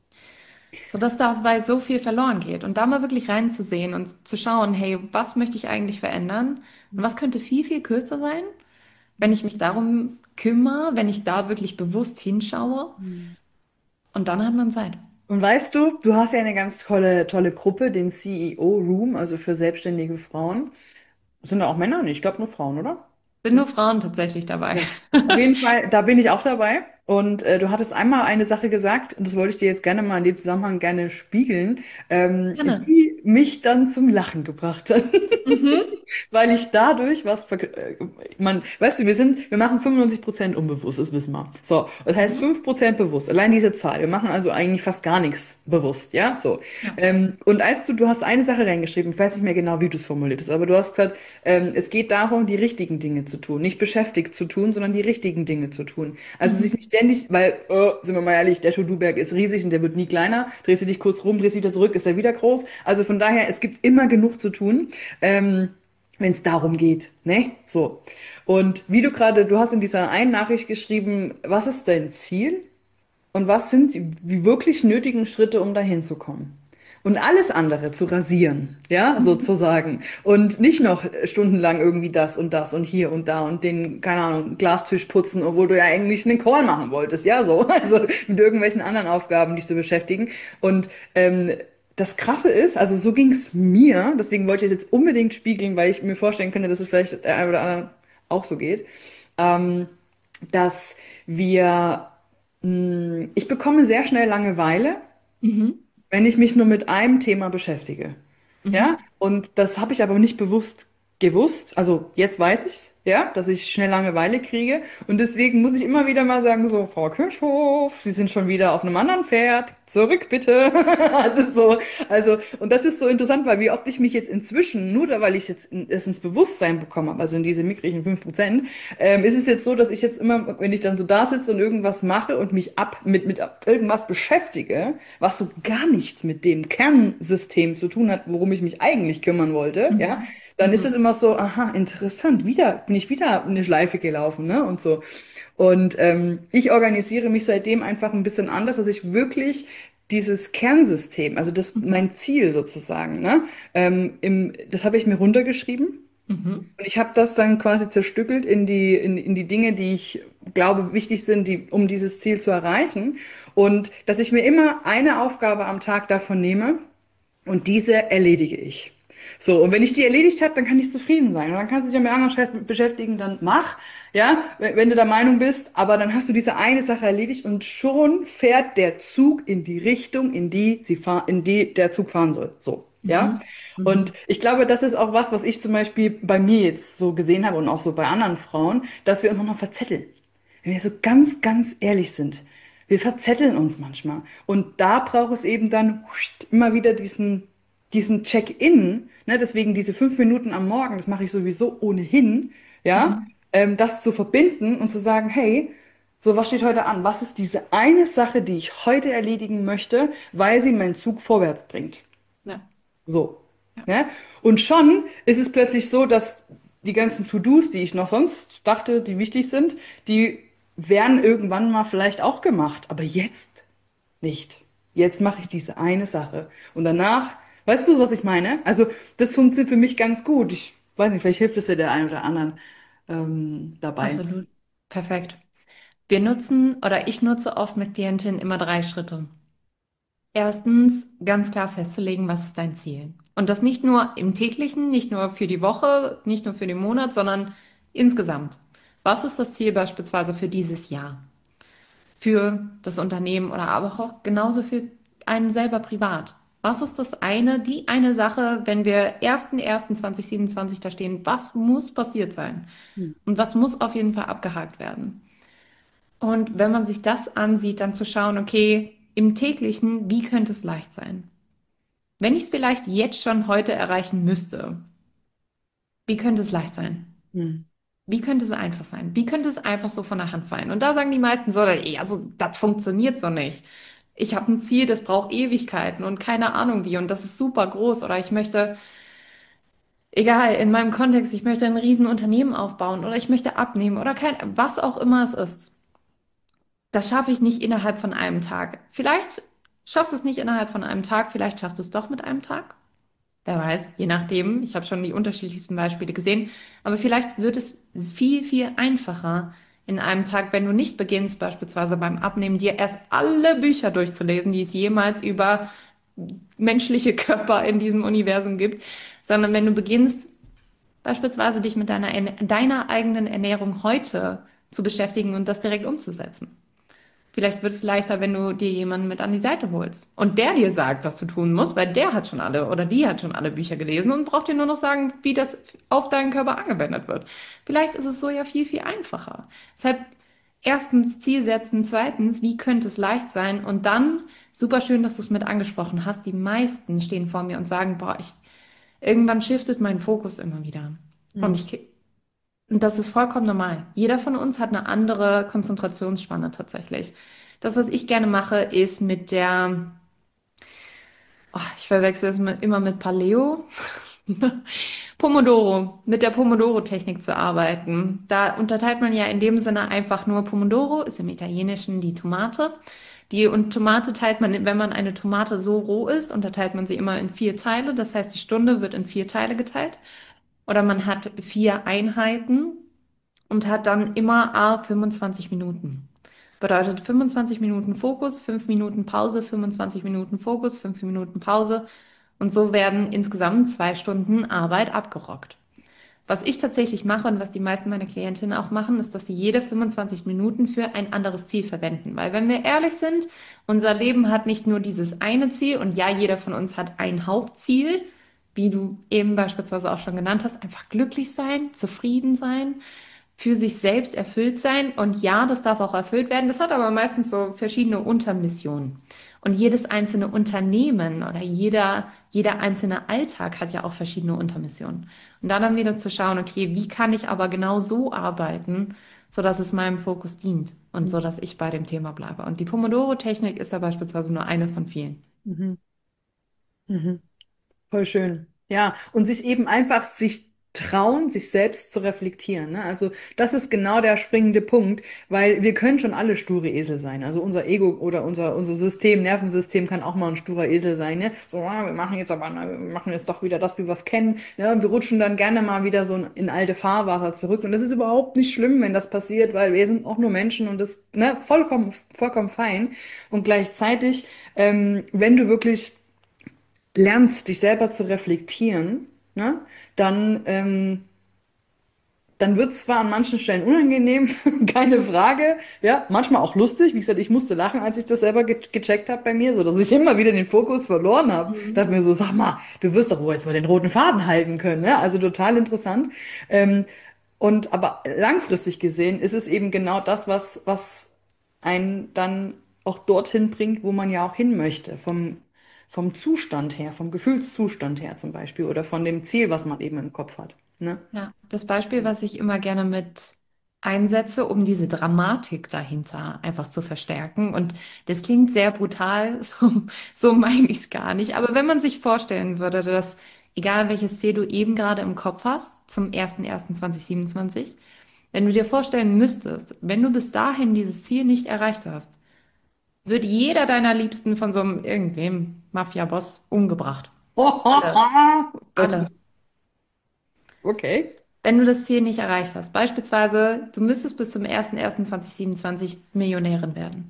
sodass dabei so viel verloren geht. Und da mal wirklich reinzusehen und zu schauen, hey, was möchte ich eigentlich verändern? Und was könnte viel, viel kürzer sein, wenn ich mich darum kümmere, wenn ich da wirklich bewusst hinschaue Mhm. und dann hat man Zeit. Und weißt du, du hast ja eine ganz tolle, tolle Gruppe, den C E O Room, also für selbstständige Frauen. Sind da auch Männer? Nee, ich glaube nur Frauen, oder? Sind nur Frauen tatsächlich dabei. Ja. Auf jeden Fall, da bin ich auch dabei. Und äh, du hattest einmal eine Sache gesagt, und das wollte ich dir jetzt gerne mal in dem Zusammenhang gerne spiegeln, ähm, Gerne. die mich dann zum Lachen gebracht hat. Mhm. Weil ich dadurch was, ver- äh, man, weißt du, wir sind, wir machen fünfundneunzig Prozent unbewusst, das wissen wir. So, das heißt Mhm. fünf Prozent bewusst, allein diese Zahl. Wir machen also eigentlich fast gar nichts bewusst, ja, so. Ja. Ähm, und als du, du hast eine Sache reingeschrieben, ich weiß nicht mehr genau, wie du es formuliert hast, aber du hast gesagt, ähm, es geht darum, die richtigen Dinge zu tun, nicht beschäftigt zu tun, sondern die richtigen Dinge zu tun. Also sich Mhm. nicht ständig, weil, äh, sind wir mal ehrlich, der To-Do-Berg ist riesig und der wird nie kleiner. Drehst du dich kurz rum, drehst wieder zurück, ist er wieder groß. Also von daher, es gibt immer genug zu tun. Ähm, wenn es darum geht, ne? So. Und wie du gerade, du hast in dieser einen Nachricht geschrieben, was ist dein Ziel und was sind die, die wirklich nötigen Schritte, um dahin zu kommen? Und alles andere zu rasieren, ja, Mhm. sozusagen. Und nicht noch stundenlang irgendwie das und das und hier und da und den, keine Ahnung, Glastisch putzen, obwohl du ja eigentlich einen Call machen wolltest, ja, so. Also mit irgendwelchen anderen Aufgaben dich zu beschäftigen. Und ähm, das Krasse ist, also so ging es mir, deswegen wollte ich es jetzt unbedingt spiegeln, weil ich mir vorstellen könnte, dass es vielleicht der einen oder anderen auch so geht, ähm, dass wir, mh, ich bekomme sehr schnell Langeweile, Mhm. wenn ich mich nur mit einem Thema beschäftige. Ja, Mhm. und das habe ich aber nicht bewusst gewusst. Also jetzt weiß ich's, ja, dass ich schnell Langeweile kriege. Und deswegen muss ich immer wieder mal sagen, so, Frau Kirchhoff, Sie sind schon wieder auf einem anderen Pferd. Zurück, bitte. Also so, also, und das ist so interessant, weil wie oft ich mich jetzt inzwischen, nur da, weil ich jetzt in, es ins Bewusstsein bekommen habe, also in diese mickrigen fünf Prozent, ähm, ist es jetzt so, dass ich jetzt immer, wenn ich dann so da sitze und irgendwas mache und mich ab mit, mit irgendwas beschäftige, was so gar nichts mit dem Kernsystem zu tun hat, worum ich mich eigentlich kümmern wollte, ja, Mhm. dann ist es Mhm. immer so, aha, interessant, wieder, bin ich wieder eine Schleife gelaufen, ne, und so. Und ähm, ich organisiere mich seitdem einfach ein bisschen anders, dass ich wirklich dieses Kernsystem, also das Mhm. mein Ziel sozusagen, ne, ähm, im, das habe ich mir runtergeschrieben Mhm. und ich habe das dann quasi zerstückelt in die, in, in die Dinge, die ich glaube wichtig sind, die, um dieses Ziel zu erreichen. Und dass ich mir immer eine Aufgabe am Tag davon nehme und diese erledige ich. So, und wenn ich die erledigt habe, dann kann ich zufrieden sein. Und dann kannst du dich ja mit anderen Schritt beschäftigen, dann mach, ja, wenn wenn du der Meinung bist, aber dann hast du diese eine Sache erledigt und schon fährt der Zug in die Richtung, in die sie fahr in die der Zug fahren soll. So, ja. Mhm. Und Mhm. ich glaube, das ist auch was, was ich zum Beispiel bei mir jetzt so gesehen habe und auch so bei anderen Frauen, dass wir uns nochmal verzetteln. Wenn wir so ganz, ganz ehrlich sind. Wir verzetteln uns manchmal. Und da braucht es eben dann huscht, immer wieder diesen, diesen Check-in, ne, deswegen diese fünf Minuten am Morgen, das mache ich sowieso ohnehin, ja, Mhm. ähm, das zu verbinden und zu sagen, hey, so was steht heute an? Was ist diese eine Sache, die ich heute erledigen möchte, weil sie meinen Zug vorwärts bringt? Ja. So. Ja. Ne? Und schon ist es plötzlich so, dass die ganzen To-Dos, die ich noch sonst dachte, die wichtig sind, die werden irgendwann mal vielleicht auch gemacht, aber jetzt nicht. Jetzt mache ich diese eine Sache. Und danach, weißt du, was ich meine? Also, das funktioniert für mich ganz gut. Ich weiß nicht, vielleicht hilft es ja der einen oder anderen ähm, dabei. Absolut. Perfekt. Wir nutzen oder ich nutze oft mit Klientinnen immer drei Schritte. Erstens, ganz klar festzulegen, was ist dein Ziel? Und das nicht nur im täglichen, nicht nur für die Woche, nicht nur für den Monat, sondern insgesamt. Was ist das Ziel beispielsweise für dieses Jahr? Für das Unternehmen oder aber auch genauso für einen selber privat. Was ist das eine, die eine Sache, wenn wir ersten ersten zweitausendsiebenundzwanzig da stehen, was muss passiert sein? Hm. Und was muss auf jeden Fall abgehakt werden? Und wenn man sich das ansieht, dann zu schauen, okay, im täglichen, wie könnte es leicht sein? Wenn ich es vielleicht jetzt schon heute erreichen müsste, wie könnte es leicht sein? Hm. Wie könnte es einfach sein? Wie könnte es einfach so von der Hand fallen? Und da sagen die meisten so, ey, also das funktioniert so nicht. ich habe ein Ziel, das braucht Ewigkeiten und keine Ahnung wie und das ist super groß oder ich möchte, egal, in meinem Kontext, ich möchte ein Riesenunternehmen aufbauen oder ich möchte abnehmen oder kein, was auch immer es ist. Das schaffe ich nicht innerhalb von einem Tag. Vielleicht schaffst du es nicht innerhalb von einem Tag, vielleicht schaffst du es doch mit einem Tag. Wer weiß, je nachdem. Ich habe schon die unterschiedlichsten Beispiele gesehen. Aber vielleicht wird es viel, viel einfacher in einem Tag, wenn du nicht beginnst, beispielsweise beim Abnehmen, dir erst alle Bücher durchzulesen, die es jemals über menschliche Körper in diesem Universum gibt, sondern wenn du beginnst, beispielsweise dich mit deiner, deiner eigenen Ernährung heute zu beschäftigen und das direkt umzusetzen. Vielleicht wird es leichter, wenn du dir jemanden mit an die Seite holst und der dir sagt, was du tun musst, weil der hat schon alle oder die hat schon alle Bücher gelesen und braucht dir nur noch sagen, wie das auf deinen Körper angewendet wird. Vielleicht ist es so ja viel, viel einfacher. Deshalb erstens Ziel setzen, zweitens, wie könnte es leicht sein und dann, super schön, dass du es mit angesprochen hast, die meisten stehen vor mir und sagen, boah, ich, irgendwann shiftet mein Fokus immer wieder. Und Mhm. ich und das ist vollkommen normal. Jeder von uns hat eine andere Konzentrationsspanne tatsächlich. Das, was ich gerne mache, ist mit der, oh, ich verwechsel es mit, immer mit Paleo, Pomodoro, mit der Pomodoro-Technik zu arbeiten. Da unterteilt man ja in dem Sinne einfach nur Pomodoro, ist im Italienischen die Tomate. Die und Tomate teilt man, wenn man eine Tomate so roh isst, unterteilt man sie immer in vier Teile. Das heißt, die Stunde wird in vier Teile geteilt. Oder man hat vier Einheiten und hat dann immer a fünfundzwanzig Minuten. Bedeutet fünfundzwanzig Minuten Fokus, fünf Minuten Pause, fünfundzwanzig Minuten Fokus, fünf Minuten Pause. Und so werden insgesamt zwei Stunden Arbeit abgerockt. Was ich tatsächlich mache und was die meisten meiner Klientinnen auch machen, ist, dass sie jede fünfundzwanzig Minuten für ein anderes Ziel verwenden. Weil wenn wir ehrlich sind, unser Leben hat nicht nur dieses eine Ziel und ja, jeder von uns hat ein Hauptziel, wie du eben beispielsweise auch schon genannt hast, einfach glücklich sein, zufrieden sein, für sich selbst erfüllt sein. Und ja, das darf auch erfüllt werden. Das hat aber meistens so verschiedene Untermissionen. Und jedes einzelne Unternehmen oder jeder, jeder einzelne Alltag hat ja auch verschiedene Untermissionen. Und da dann wieder zu schauen, okay, wie kann ich aber genau so arbeiten, sodass es meinem Fokus dient und so, dass ich bei dem Thema bleibe. Und die Pomodoro-Technik ist da beispielsweise nur eine von vielen. Mhm. Mhm. Voll schön. Ja, und sich eben einfach sich trauen, sich selbst zu reflektieren. Ne? Also das ist genau der springende Punkt, weil wir können schon alle sture Esel sein. Also unser Ego oder unser, unser System, Nervensystem kann auch mal ein sturer Esel sein. Ne? So, ah, wir machen jetzt aber, na, wir machen jetzt doch wieder das, wie wir es kennen. Ne? Und wir rutschen dann gerne mal wieder so in alte Fahrwasser zurück. Und das ist überhaupt nicht schlimm, wenn das passiert, weil wir sind auch nur Menschen und das, ne, vollkommen, vollkommen fein. Und gleichzeitig, ähm, wenn du wirklich lernst, dich selber zu reflektieren, ne, dann, ähm, dann wird es zwar an manchen Stellen unangenehm, keine Frage, ja, manchmal auch lustig. Wie gesagt, ich musste lachen, als ich das selber ge gecheckt habe bei mir, so dass ich immer wieder den Fokus verloren habe. Mhm. Dachte mir so, sag mal, du wirst doch wohl jetzt mal den roten Faden halten können, ne? Also total interessant. Ähm, und aber langfristig gesehen ist es eben genau das, was, was einen dann auch dorthin bringt, wo man ja auch hin möchte, vom, vom Zustand her, vom Gefühlszustand her zum Beispiel oder von dem Ziel, was man eben im Kopf hat. Ne? Ja, das Beispiel, was ich immer gerne mit einsetze, um diese Dramatik dahinter einfach zu verstärken. Und das klingt sehr brutal, so, so meine ich es gar nicht. Aber wenn man sich vorstellen würde, dass egal welches Ziel du eben gerade im Kopf hast, zum ersten ersten zweitausendsiebenundzwanzig, wenn du dir vorstellen müsstest, wenn du bis dahin dieses Ziel nicht erreicht hast, wird jeder deiner Liebsten von so einem irgendwem Mafia-Boss umgebracht. Alle, Das alle. ist okay. Wenn du das Ziel nicht erreicht hast. Beispielsweise, du müsstest bis zum ersten ersten zweitausendsiebenundzwanzig Millionärin werden.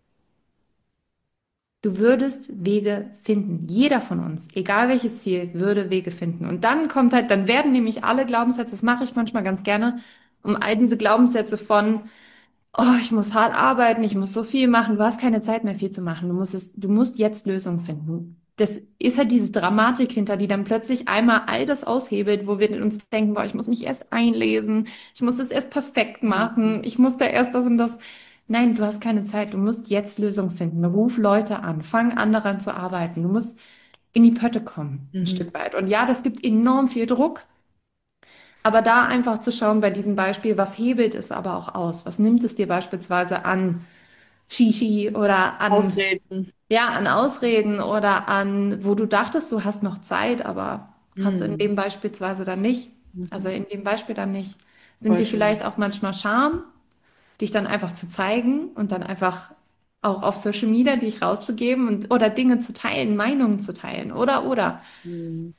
Du würdest Wege finden. Jeder von uns, egal welches Ziel, würde Wege finden. Und dann kommt halt, dann werden nämlich alle Glaubenssätze, das mache ich manchmal ganz gerne, um all diese Glaubenssätze von oh, ich muss hart arbeiten, ich muss so viel machen, du hast keine Zeit mehr viel zu machen. Du musst es, du musst jetzt Lösungen finden. Das ist halt diese Dramatik hinter, die dann plötzlich einmal all das aushebelt, wo wir uns denken, boah, ich muss mich erst einlesen, ich muss es erst perfekt machen, ich muss da erst das und das. Nein, du hast keine Zeit, du musst jetzt Lösungen finden. Ruf Leute an, fang an daran zu arbeiten. Du musst in die Pötte kommen, ein Mhm. Stück weit. Und ja, das gibt enorm viel Druck. Aber da einfach zu schauen bei diesem Beispiel, was hebelt es aber auch aus? Was nimmt es dir beispielsweise an Shishi oder an, Ausreden. ja, an Ausreden oder an, wo du dachtest, du hast noch Zeit, aber hast du in Hm. dem beispielsweise dann nicht. Also Mhm. in dem Beispiel dann nicht. Sind Voll die schön. vielleicht auch manchmal Scham, dich dann einfach zu zeigen und dann einfach auch auf Social Media dich rauszugeben und oder Dinge zu teilen, Meinungen zu teilen, oder, oder. Hm.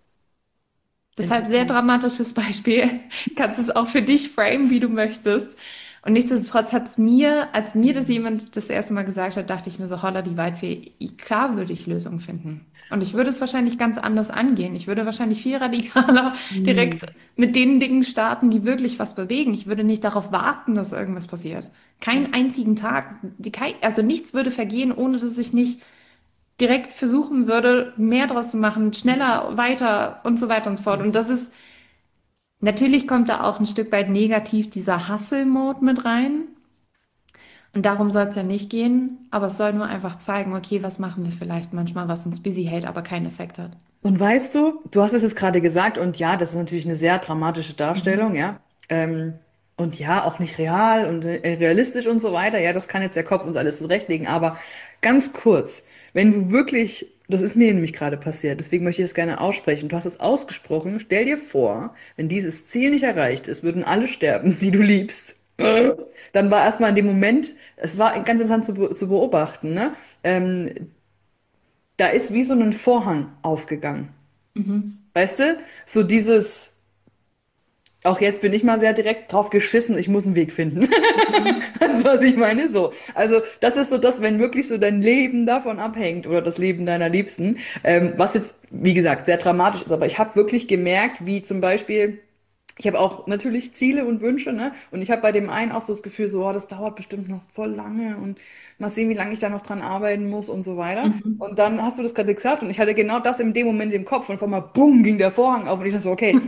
Deshalb sehr Interessant. dramatisches Beispiel. Kannst es auch für dich framen, wie du möchtest. Und nichtsdestotrotz hat es mir, als mir das Hm. jemand das erste Mal gesagt hat, dachte ich mir so, holla die Waldfee, ich- klar würde ich Lösungen finden. Und ich würde es wahrscheinlich ganz anders angehen. Ich würde wahrscheinlich viel radikaler Hm. direkt mit den Dingen starten, die wirklich was bewegen. Ich würde nicht darauf warten, dass irgendwas passiert. Ja. Keinen einzigen Tag, die, kei- also nichts würde vergehen, ohne dass ich nicht direkt versuchen würde, mehr draus zu machen, schneller, weiter und so weiter und so fort. Und das ist, natürlich kommt da auch ein Stück weit negativ dieser Hustle-Mode mit rein. Und darum soll es ja nicht gehen, aber es soll nur einfach zeigen, okay, was machen wir vielleicht manchmal, was uns busy hält, aber keinen Effekt hat. Und weißt du, du hast es jetzt gerade gesagt, und ja, das ist natürlich eine sehr dramatische Mhm. Darstellung, ja. Ähm, und ja, auch nicht real und äh, realistisch und so weiter. Ja, das kann jetzt der Kopf uns alles zurechtlegen. Aber ganz kurz, wenn du wirklich, das ist mir nämlich gerade passiert, deswegen möchte ich es gerne aussprechen. Du hast es ausgesprochen. Stell dir vor, wenn dieses Ziel nicht erreicht ist, würden alle sterben, die du liebst. Dann war erstmal in dem Moment, es war ganz interessant zu, be zu beobachten, ne? Ähm, da ist wie so ein Vorhang aufgegangen. Mhm. Weißt du? So dieses, auch jetzt bin ich mal sehr direkt drauf geschissen, ich muss einen Weg finden. Mhm. Das ist, was ich meine, so. Also, das ist so das, wenn wirklich so dein Leben davon abhängt oder das Leben deiner Liebsten, ähm, was jetzt, wie gesagt, sehr dramatisch ist, aber ich habe wirklich gemerkt, wie zum Beispiel, ich habe auch natürlich Ziele und Wünsche, ne? Und ich habe bei dem einen auch so das Gefühl, so, oh, das dauert bestimmt noch voll lange und mal sehen, wie lange ich da noch dran arbeiten muss und so weiter. Mhm. Und dann hast du das gerade gesagt und ich hatte genau das in dem Moment im Kopf und auf einmal, bumm, ging der Vorhang auf und ich dachte so, okay,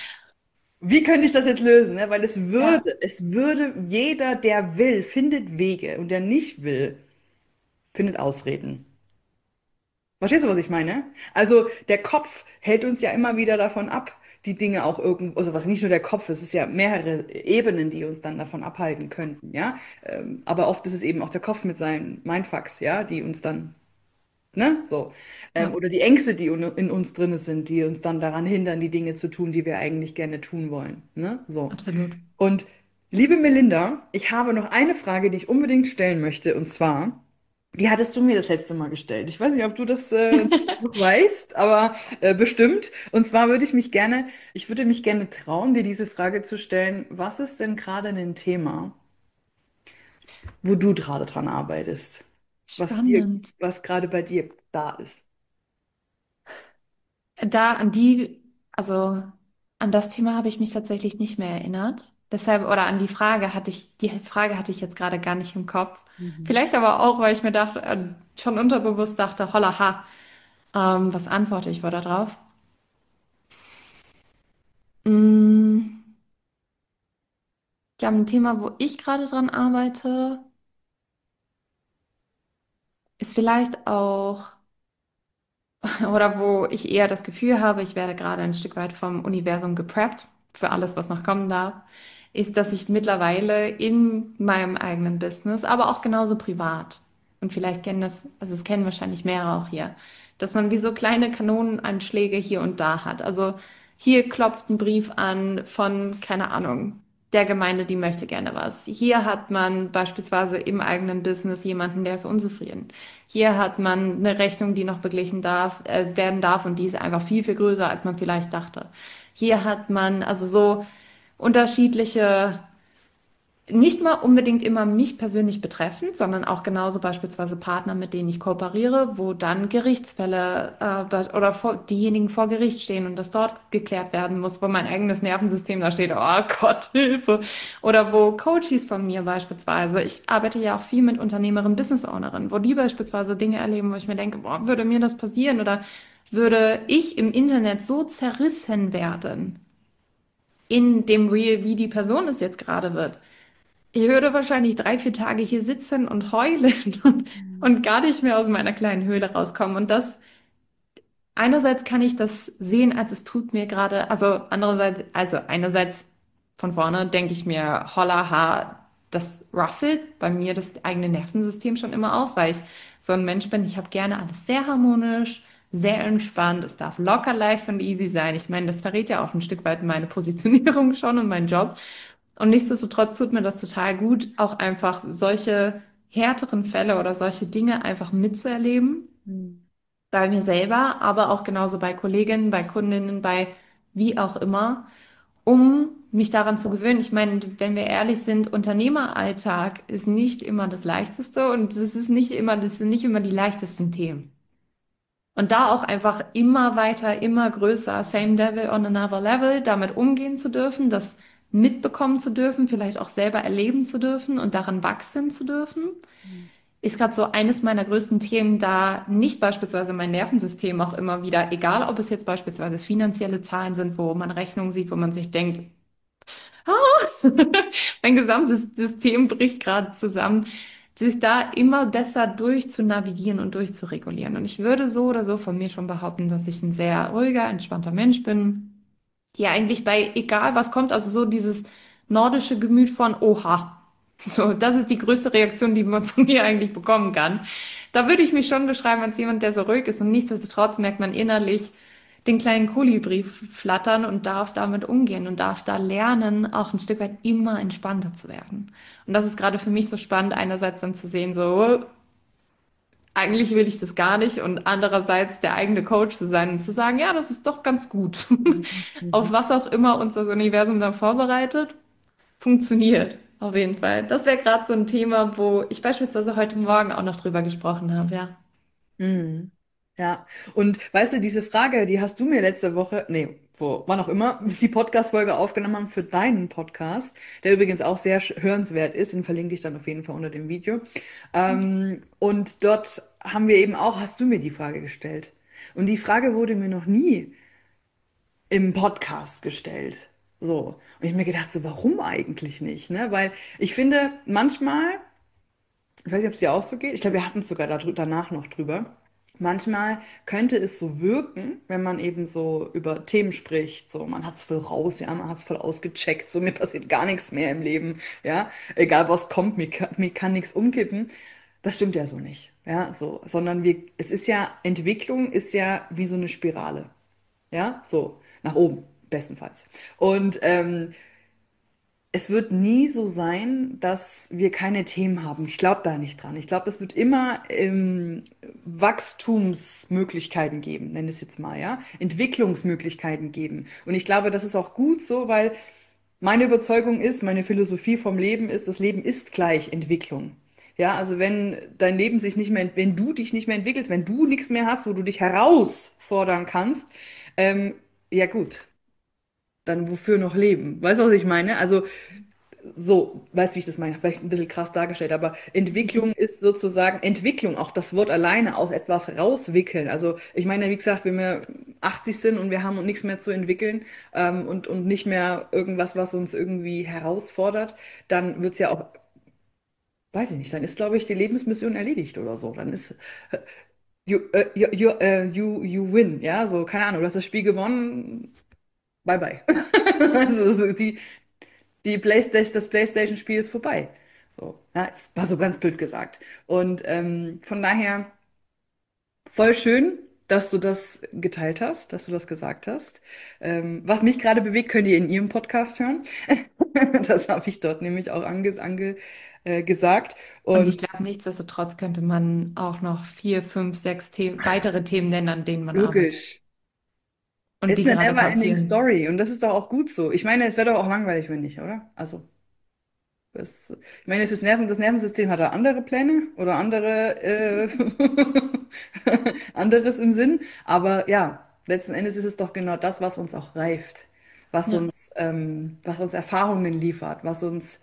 wie könnte ich das jetzt lösen? Ne? Weil es Ja, würde, es würde, jeder, der will, findet Wege und der nicht will, findet Ausreden. Verstehst du, was ich meine? Also der Kopf hält uns ja immer wieder davon ab, die Dinge auch irgendwo, also was nicht nur der Kopf, es ist ja mehrere Ebenen, die uns dann davon abhalten könnten, ja. Ähm, aber oft ist es eben auch der Kopf mit seinen Mindfucks, ja, die uns dann, ne, so. Ähm, ja, oder die Ängste, die un- in uns drin sind, die uns dann daran hindern, die Dinge zu tun, die wir eigentlich gerne tun wollen, ne, so. absolut. Und liebe Melinda, ich habe noch eine Frage, die ich unbedingt stellen möchte, und zwar, die hattest du mir das letzte Mal gestellt. Ich weiß nicht, ob du das äh, noch weißt, aber äh, bestimmt. Und zwar würde ich mich gerne, ich würde mich gerne trauen, dir diese Frage zu stellen, was ist denn gerade ein Thema, wo du gerade dran arbeitest, was dir, Spannend. was gerade bei dir da ist? Da an die, also an das Thema habe ich mich tatsächlich nicht mehr erinnert. Deshalb, oder an die Frage hatte ich, die Frage hatte ich jetzt gerade gar nicht im Kopf. Mhm. Vielleicht aber auch, weil ich mir dachte, äh, schon unterbewusst dachte, holla ha, ähm, was antworte ich wohl da drauf? Mm, ja, ein Thema, wo ich gerade dran arbeite, ist vielleicht auch, oder wo ich eher das Gefühl habe, ich werde gerade ein Stück weit vom Universum gepreppt für alles, was noch kommen darf, ist, dass ich mittlerweile in meinem eigenen Business, aber auch genauso privat, und vielleicht kennen das, also es kennen wahrscheinlich mehrere auch hier, dass man wie so kleine Kanonenanschläge hier und da hat. Also hier klopft ein Brief an von, keine Ahnung, der Gemeinde, die möchte gerne was. Hier hat man beispielsweise im eigenen Business jemanden, der ist unzufrieden. Hier hat man eine Rechnung, die noch beglichen darf, äh, werden darf und die ist einfach viel, viel größer, als man vielleicht dachte. Hier hat man also so unterschiedliche, nicht mal unbedingt immer mich persönlich betreffend, sondern auch genauso beispielsweise Partner, mit denen ich kooperiere, wo dann Gerichtsfälle äh, be- oder vor, diejenigen vor Gericht stehen und das dort geklärt werden muss, wo mein eigenes Nervensystem da steht, oh Gott, Hilfe. Oder wo Coaches von mir beispielsweise, ich arbeite ja auch viel mit Unternehmerinnen, Business Ownerinnen, wo die beispielsweise Dinge erleben, wo ich mir denke, boah, würde mir das passieren oder würde ich im Internet so zerrissen werden in dem Reel, wie die Person es jetzt gerade wird. Ich würde wahrscheinlich drei, vier Tage hier sitzen und heulen und, und gar nicht mehr aus meiner kleinen Höhle rauskommen. Und das, einerseits kann ich das sehen, als es tut mir gerade, also andererseits, also einerseits von vorne denke ich mir, holla, ha, das ruffelt bei mir das eigene Nervensystem schon immer auf, weil ich so ein Mensch bin. Ich habe gerne alles sehr harmonisch, sehr entspannt. Es darf locker, leicht und easy sein. Ich meine, das verrät ja auch ein Stück weit meine Positionierung schon und meinen Job. Und nichtsdestotrotz tut mir das total gut, auch einfach solche härteren Fälle oder solche Dinge einfach mitzuerleben. Mhm. Bei mir selber, aber auch genauso bei Kolleginnen, bei Kundinnen, bei wie auch immer, um mich daran zu gewöhnen. Ich meine, wenn wir ehrlich sind, Unternehmeralltag ist nicht immer das Leichteste und es ist nicht immer, das sind nicht immer die leichtesten Themen. Und da auch einfach immer weiter, immer größer, same devil on another level, damit umgehen zu dürfen, das mitbekommen zu dürfen, vielleicht auch selber erleben zu dürfen und daran wachsen zu dürfen, ist gerade so eines meiner größten Themen, da nicht beispielsweise mein Nervensystem auch immer wieder, egal ob es jetzt beispielsweise finanzielle Zahlen sind, wo man Rechnungen sieht, wo man sich denkt, ah, mein gesamtes System bricht gerade zusammen, sich da immer besser durch zu navigieren und durchzuregulieren. Und ich würde so oder so von mir schon behaupten, dass ich ein sehr ruhiger, entspannter Mensch bin, hier eigentlich bei egal was kommt, also so dieses nordische Gemüt von Oha. So, das ist die größte Reaktion, die man von mir eigentlich bekommen kann. Da würde ich mich schon beschreiben als jemand, der so ruhig ist und nichtsdestotrotz merkt man innerlich den kleinen Kolibri flattern und darf damit umgehen und darf da lernen, auch ein Stück weit immer entspannter zu werden. Und das ist gerade für mich so spannend, einerseits dann zu sehen, so, eigentlich will ich das gar nicht und andererseits der eigene Coach zu sein und zu sagen, ja, das ist doch ganz gut. Mhm. Auf Mhm. was auch immer uns das Universum dann vorbereitet, funktioniert auf jeden Fall. Das wäre gerade so ein Thema, wo ich beispielsweise heute Morgen auch noch drüber gesprochen habe, ja. Mhm. Ja, und weißt du, diese Frage, die hast du mir letzte Woche, nee, wo, wann auch immer, die Podcast-Folge aufgenommen haben für deinen Podcast, der übrigens auch sehr sch- hörenswert ist, den verlinke ich dann auf jeden Fall unter dem Video. Ähm, und dort haben wir eben auch, hast du mir die Frage gestellt. Und die Frage wurde mir noch nie im Podcast gestellt. So. Und ich hab mir gedacht, so, warum eigentlich nicht, ne? Weil ich finde, manchmal, ich weiß nicht, ob es dir auch so geht. Ich glaube, wir hatten es sogar darü- danach noch drüber. Manchmal könnte es so wirken, wenn man eben so über Themen spricht, so man hat es voll raus, ja, man hat es voll ausgecheckt, so mir passiert gar nichts mehr im Leben, ja, egal was kommt, mir kann, mir kann nichts umkippen. Das stimmt ja so nicht, ja, so, sondern wir, es ist ja, Entwicklung ist ja wie so eine Spirale, ja, so, nach oben, bestenfalls. Und ähm, es wird nie so sein, dass wir keine Themen haben. Ich glaube da nicht dran. Ich glaube, es wird immer ähm, Wachstumsmöglichkeiten geben, nenne es jetzt mal, ja, Entwicklungsmöglichkeiten geben. Und ich glaube, das ist auch gut so, weil meine Überzeugung ist, meine Philosophie vom Leben ist, das Leben ist gleich Entwicklung. Ja, also wenn dein Leben sich nicht mehr, wenn du dich nicht mehr entwickelst, wenn du nichts mehr hast, wo du dich herausfordern kannst, ähm, ja gut, dann wofür noch leben? Weißt du, was ich meine? Also so, weißt du, wie ich das meine? Vielleicht ein bisschen krass dargestellt, aber Entwicklung ist sozusagen Entwicklung, auch das Wort alleine aus etwas rauswickeln. Also ich meine, wie gesagt, wenn wir achtzig sind und wir haben nichts mehr zu entwickeln ähm, und, und nicht mehr irgendwas, was uns irgendwie herausfordert, dann wird es ja auch, weiß ich nicht, dann ist, glaube ich, die Lebensmission erledigt oder so. Dann ist äh, you, äh, you, you, äh, you, you win, ja, so, keine Ahnung, du hast das Spiel gewonnen, bye bye. Also so die, die PlayStation, das PlayStation-Spiel ist vorbei. So, ja, es war so ganz blöd gesagt. Und ähm, von daher voll schön, dass du das geteilt hast, dass du das gesagt hast. Ähm, was mich gerade bewegt, könnt ihr in Ihrem Podcast hören. Das habe ich dort nämlich auch ange, ange, äh, gesagt. Und Und ich glaube, nichtsdestotrotz könnte man auch noch vier, fünf, sechs Themen, weitere Themen nennen, an denen man arbeitet logisch, und it's die a gerade never-ending passieren. story. Und das ist doch auch gut so. Ich meine, es wäre doch auch langweilig, wenn nicht, oder? Also. Das, ich meine, fürs Nerven, das Nervensystem hat da andere Pläne oder andere, äh, anderes im Sinn. Aber ja, letzten Endes ist es doch genau das, was uns auch reift, was Ja, uns, ähm, was uns Erfahrungen liefert, was uns,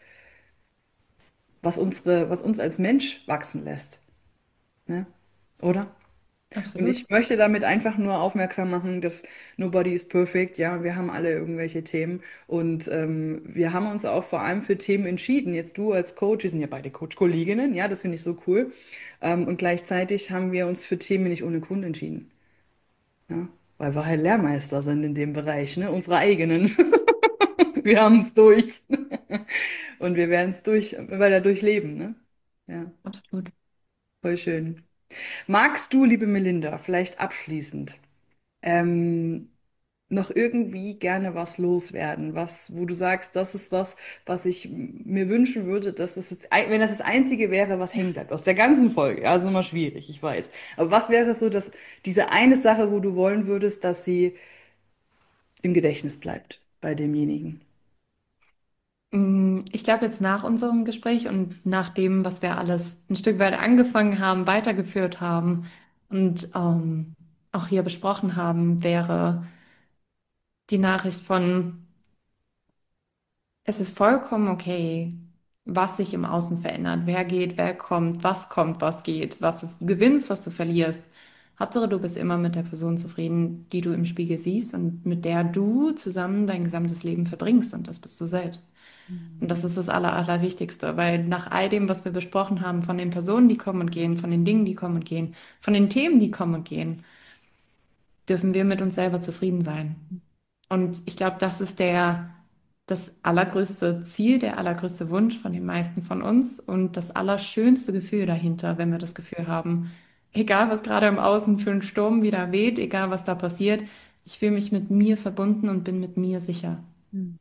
was unsere, was uns als Mensch wachsen lässt. Ne? Oder? Und absolut. ich möchte damit einfach nur aufmerksam machen, dass nobody is perfect. Ja, wir haben alle irgendwelche Themen und ähm, wir haben uns auch vor allem für Themen entschieden. Jetzt du als Coach, wir sind ja beide Coach-Kolleginnen, ja, das finde ich so cool. Ähm, und gleichzeitig haben wir uns für Themen nicht ohne Grund entschieden. Ja, weil wir halt Lehrmeister sind in dem Bereich, ne, unsere eigenen. Wir haben es durch. Und wir werden es durch, weiter durchleben, ne? Ja, Absolut. voll schön. Magst du, liebe Melinda, vielleicht abschließend, ähm, noch irgendwie gerne was loswerden, was, wo du sagst, das ist was, was ich mir wünschen würde, dass es, jetzt ein- wenn das das Einzige wäre, was hängen bleibt aus der ganzen Folge, ja, ist immer schwierig, ich weiß. Aber was wäre so, dass diese eine Sache, wo du wollen würdest, dass sie im Gedächtnis bleibt bei demjenigen? Mm, Ich glaube, jetzt nach unserem Gespräch und nach dem, was wir alles ein Stück weit angefangen haben, weitergeführt haben und ähm, auch hier besprochen haben, wäre die Nachricht von, es ist vollkommen okay, was sich im Außen verändert, wer geht, wer kommt, was kommt, was geht, was du gewinnst, was du verlierst. Hauptsache, du bist immer mit der Person zufrieden, die du im Spiegel siehst und mit der du zusammen dein gesamtes Leben verbringst und das bist du selbst. Und das ist das Aller, Allerwichtigste, weil nach all dem, was wir besprochen haben, von den Personen, die kommen und gehen, von den Dingen, die kommen und gehen, von den Themen, die kommen und gehen, dürfen wir mit uns selber zufrieden sein. Und ich glaube, das ist der, das allergrößte Ziel, der allergrößte Wunsch von den meisten von uns und das allerschönste Gefühl dahinter, wenn wir das Gefühl haben, egal was gerade im Außen für einen Sturm wieder weht, egal was da passiert, ich fühle mich mit mir verbunden und bin mit mir sicher. Hm.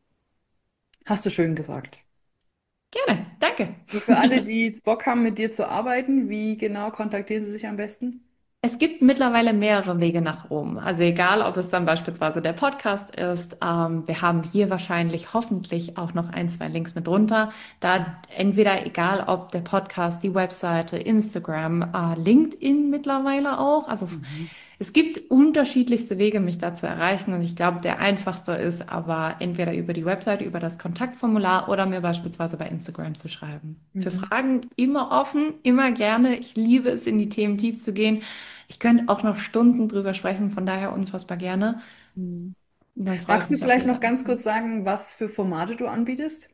Hast du schön gesagt. Gerne, danke. So für alle, die jetzt Bock haben, mit dir zu arbeiten, wie genau kontaktieren sie sich am besten? Es gibt mittlerweile mehrere Wege nach Rom. Also egal, ob es dann beispielsweise der Podcast ist, ähm, wir haben hier wahrscheinlich hoffentlich auch noch ein, zwei Links mit drunter. Da entweder egal, ob der Podcast, die Webseite, Instagram, äh, LinkedIn mittlerweile auch. Also Mhm. es gibt unterschiedlichste Wege, mich da zu erreichen. Und ich glaube, der einfachste ist aber entweder über die Webseite, über das Kontaktformular oder mir beispielsweise bei Instagram zu schreiben. Für Mhm. Fragen immer offen, immer gerne. Ich liebe es, in die Themen tief zu gehen. Ich könnte auch noch Stunden drüber sprechen, von daher unfassbar gerne. Mhm. Und dann freue ich Magst du mich auf vielleicht noch jede ganz Antwort. kurz sagen, was für Formate du anbietest?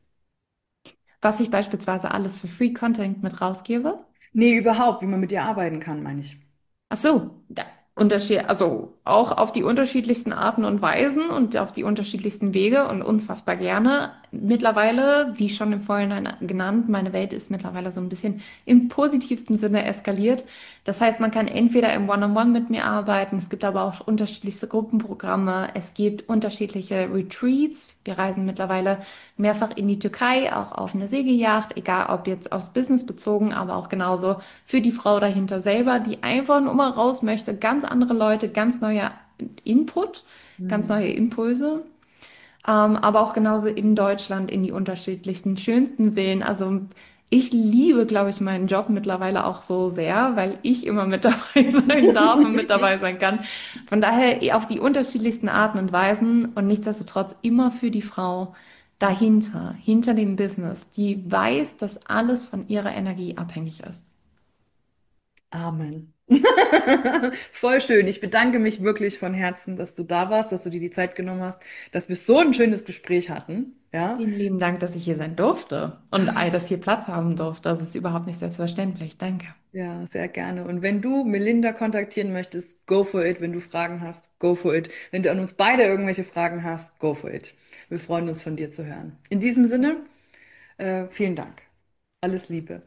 Was ich beispielsweise alles für Free Content mit rausgebe. Nee, überhaupt, wie man mit dir arbeiten kann, meine ich. Ach so, ja, Unterschied, also auch auf die unterschiedlichsten Arten und Weisen und auf die unterschiedlichsten Wege und unfassbar gerne. Mittlerweile, wie schon im Vorhinein genannt, meine Welt ist mittlerweile so ein bisschen im positivsten Sinne eskaliert. Das heißt, man kann entweder im One-on-One mit mir arbeiten, es gibt aber auch unterschiedlichste Gruppenprogramme, es gibt unterschiedliche Retreats. Wir reisen mittlerweile mehrfach in die Türkei, auch auf eine Segelyacht, egal ob jetzt aufs Business bezogen, aber auch genauso für die Frau dahinter selber, die einfach nur mal raus möchte, ganz andere Leute, ganz neuer Input, ganz Mhm. neue Impulse. Ähm, aber auch genauso in Deutschland in die unterschiedlichsten, schönsten Villen. Also ich liebe, glaube ich, meinen Job mittlerweile auch so sehr, weil ich immer mit dabei sein darf und mit dabei sein kann. Von daher eh auf die unterschiedlichsten Arten und Weisen und nichtsdestotrotz immer für die Frau dahinter, hinter dem Business, die weiß, dass alles von ihrer Energie abhängig ist. Amen. Voll schön. Ich bedanke mich wirklich von Herzen, dass du da warst, dass du dir die Zeit genommen hast, dass wir so ein schönes Gespräch hatten. Ja, Vielen lieben Dank, dass ich hier sein durfte und all das hier Platz haben durfte. Das ist überhaupt nicht selbstverständlich. Danke. ja, sehr gerne. Und wenn du Melinda kontaktieren möchtest, go for it. Wenn du Fragen hast, go for it. Wenn du an uns beide irgendwelche Fragen hast, go for it. Wir freuen uns von dir zu hören. In diesem Sinne, äh, vielen Dank. Alles Liebe.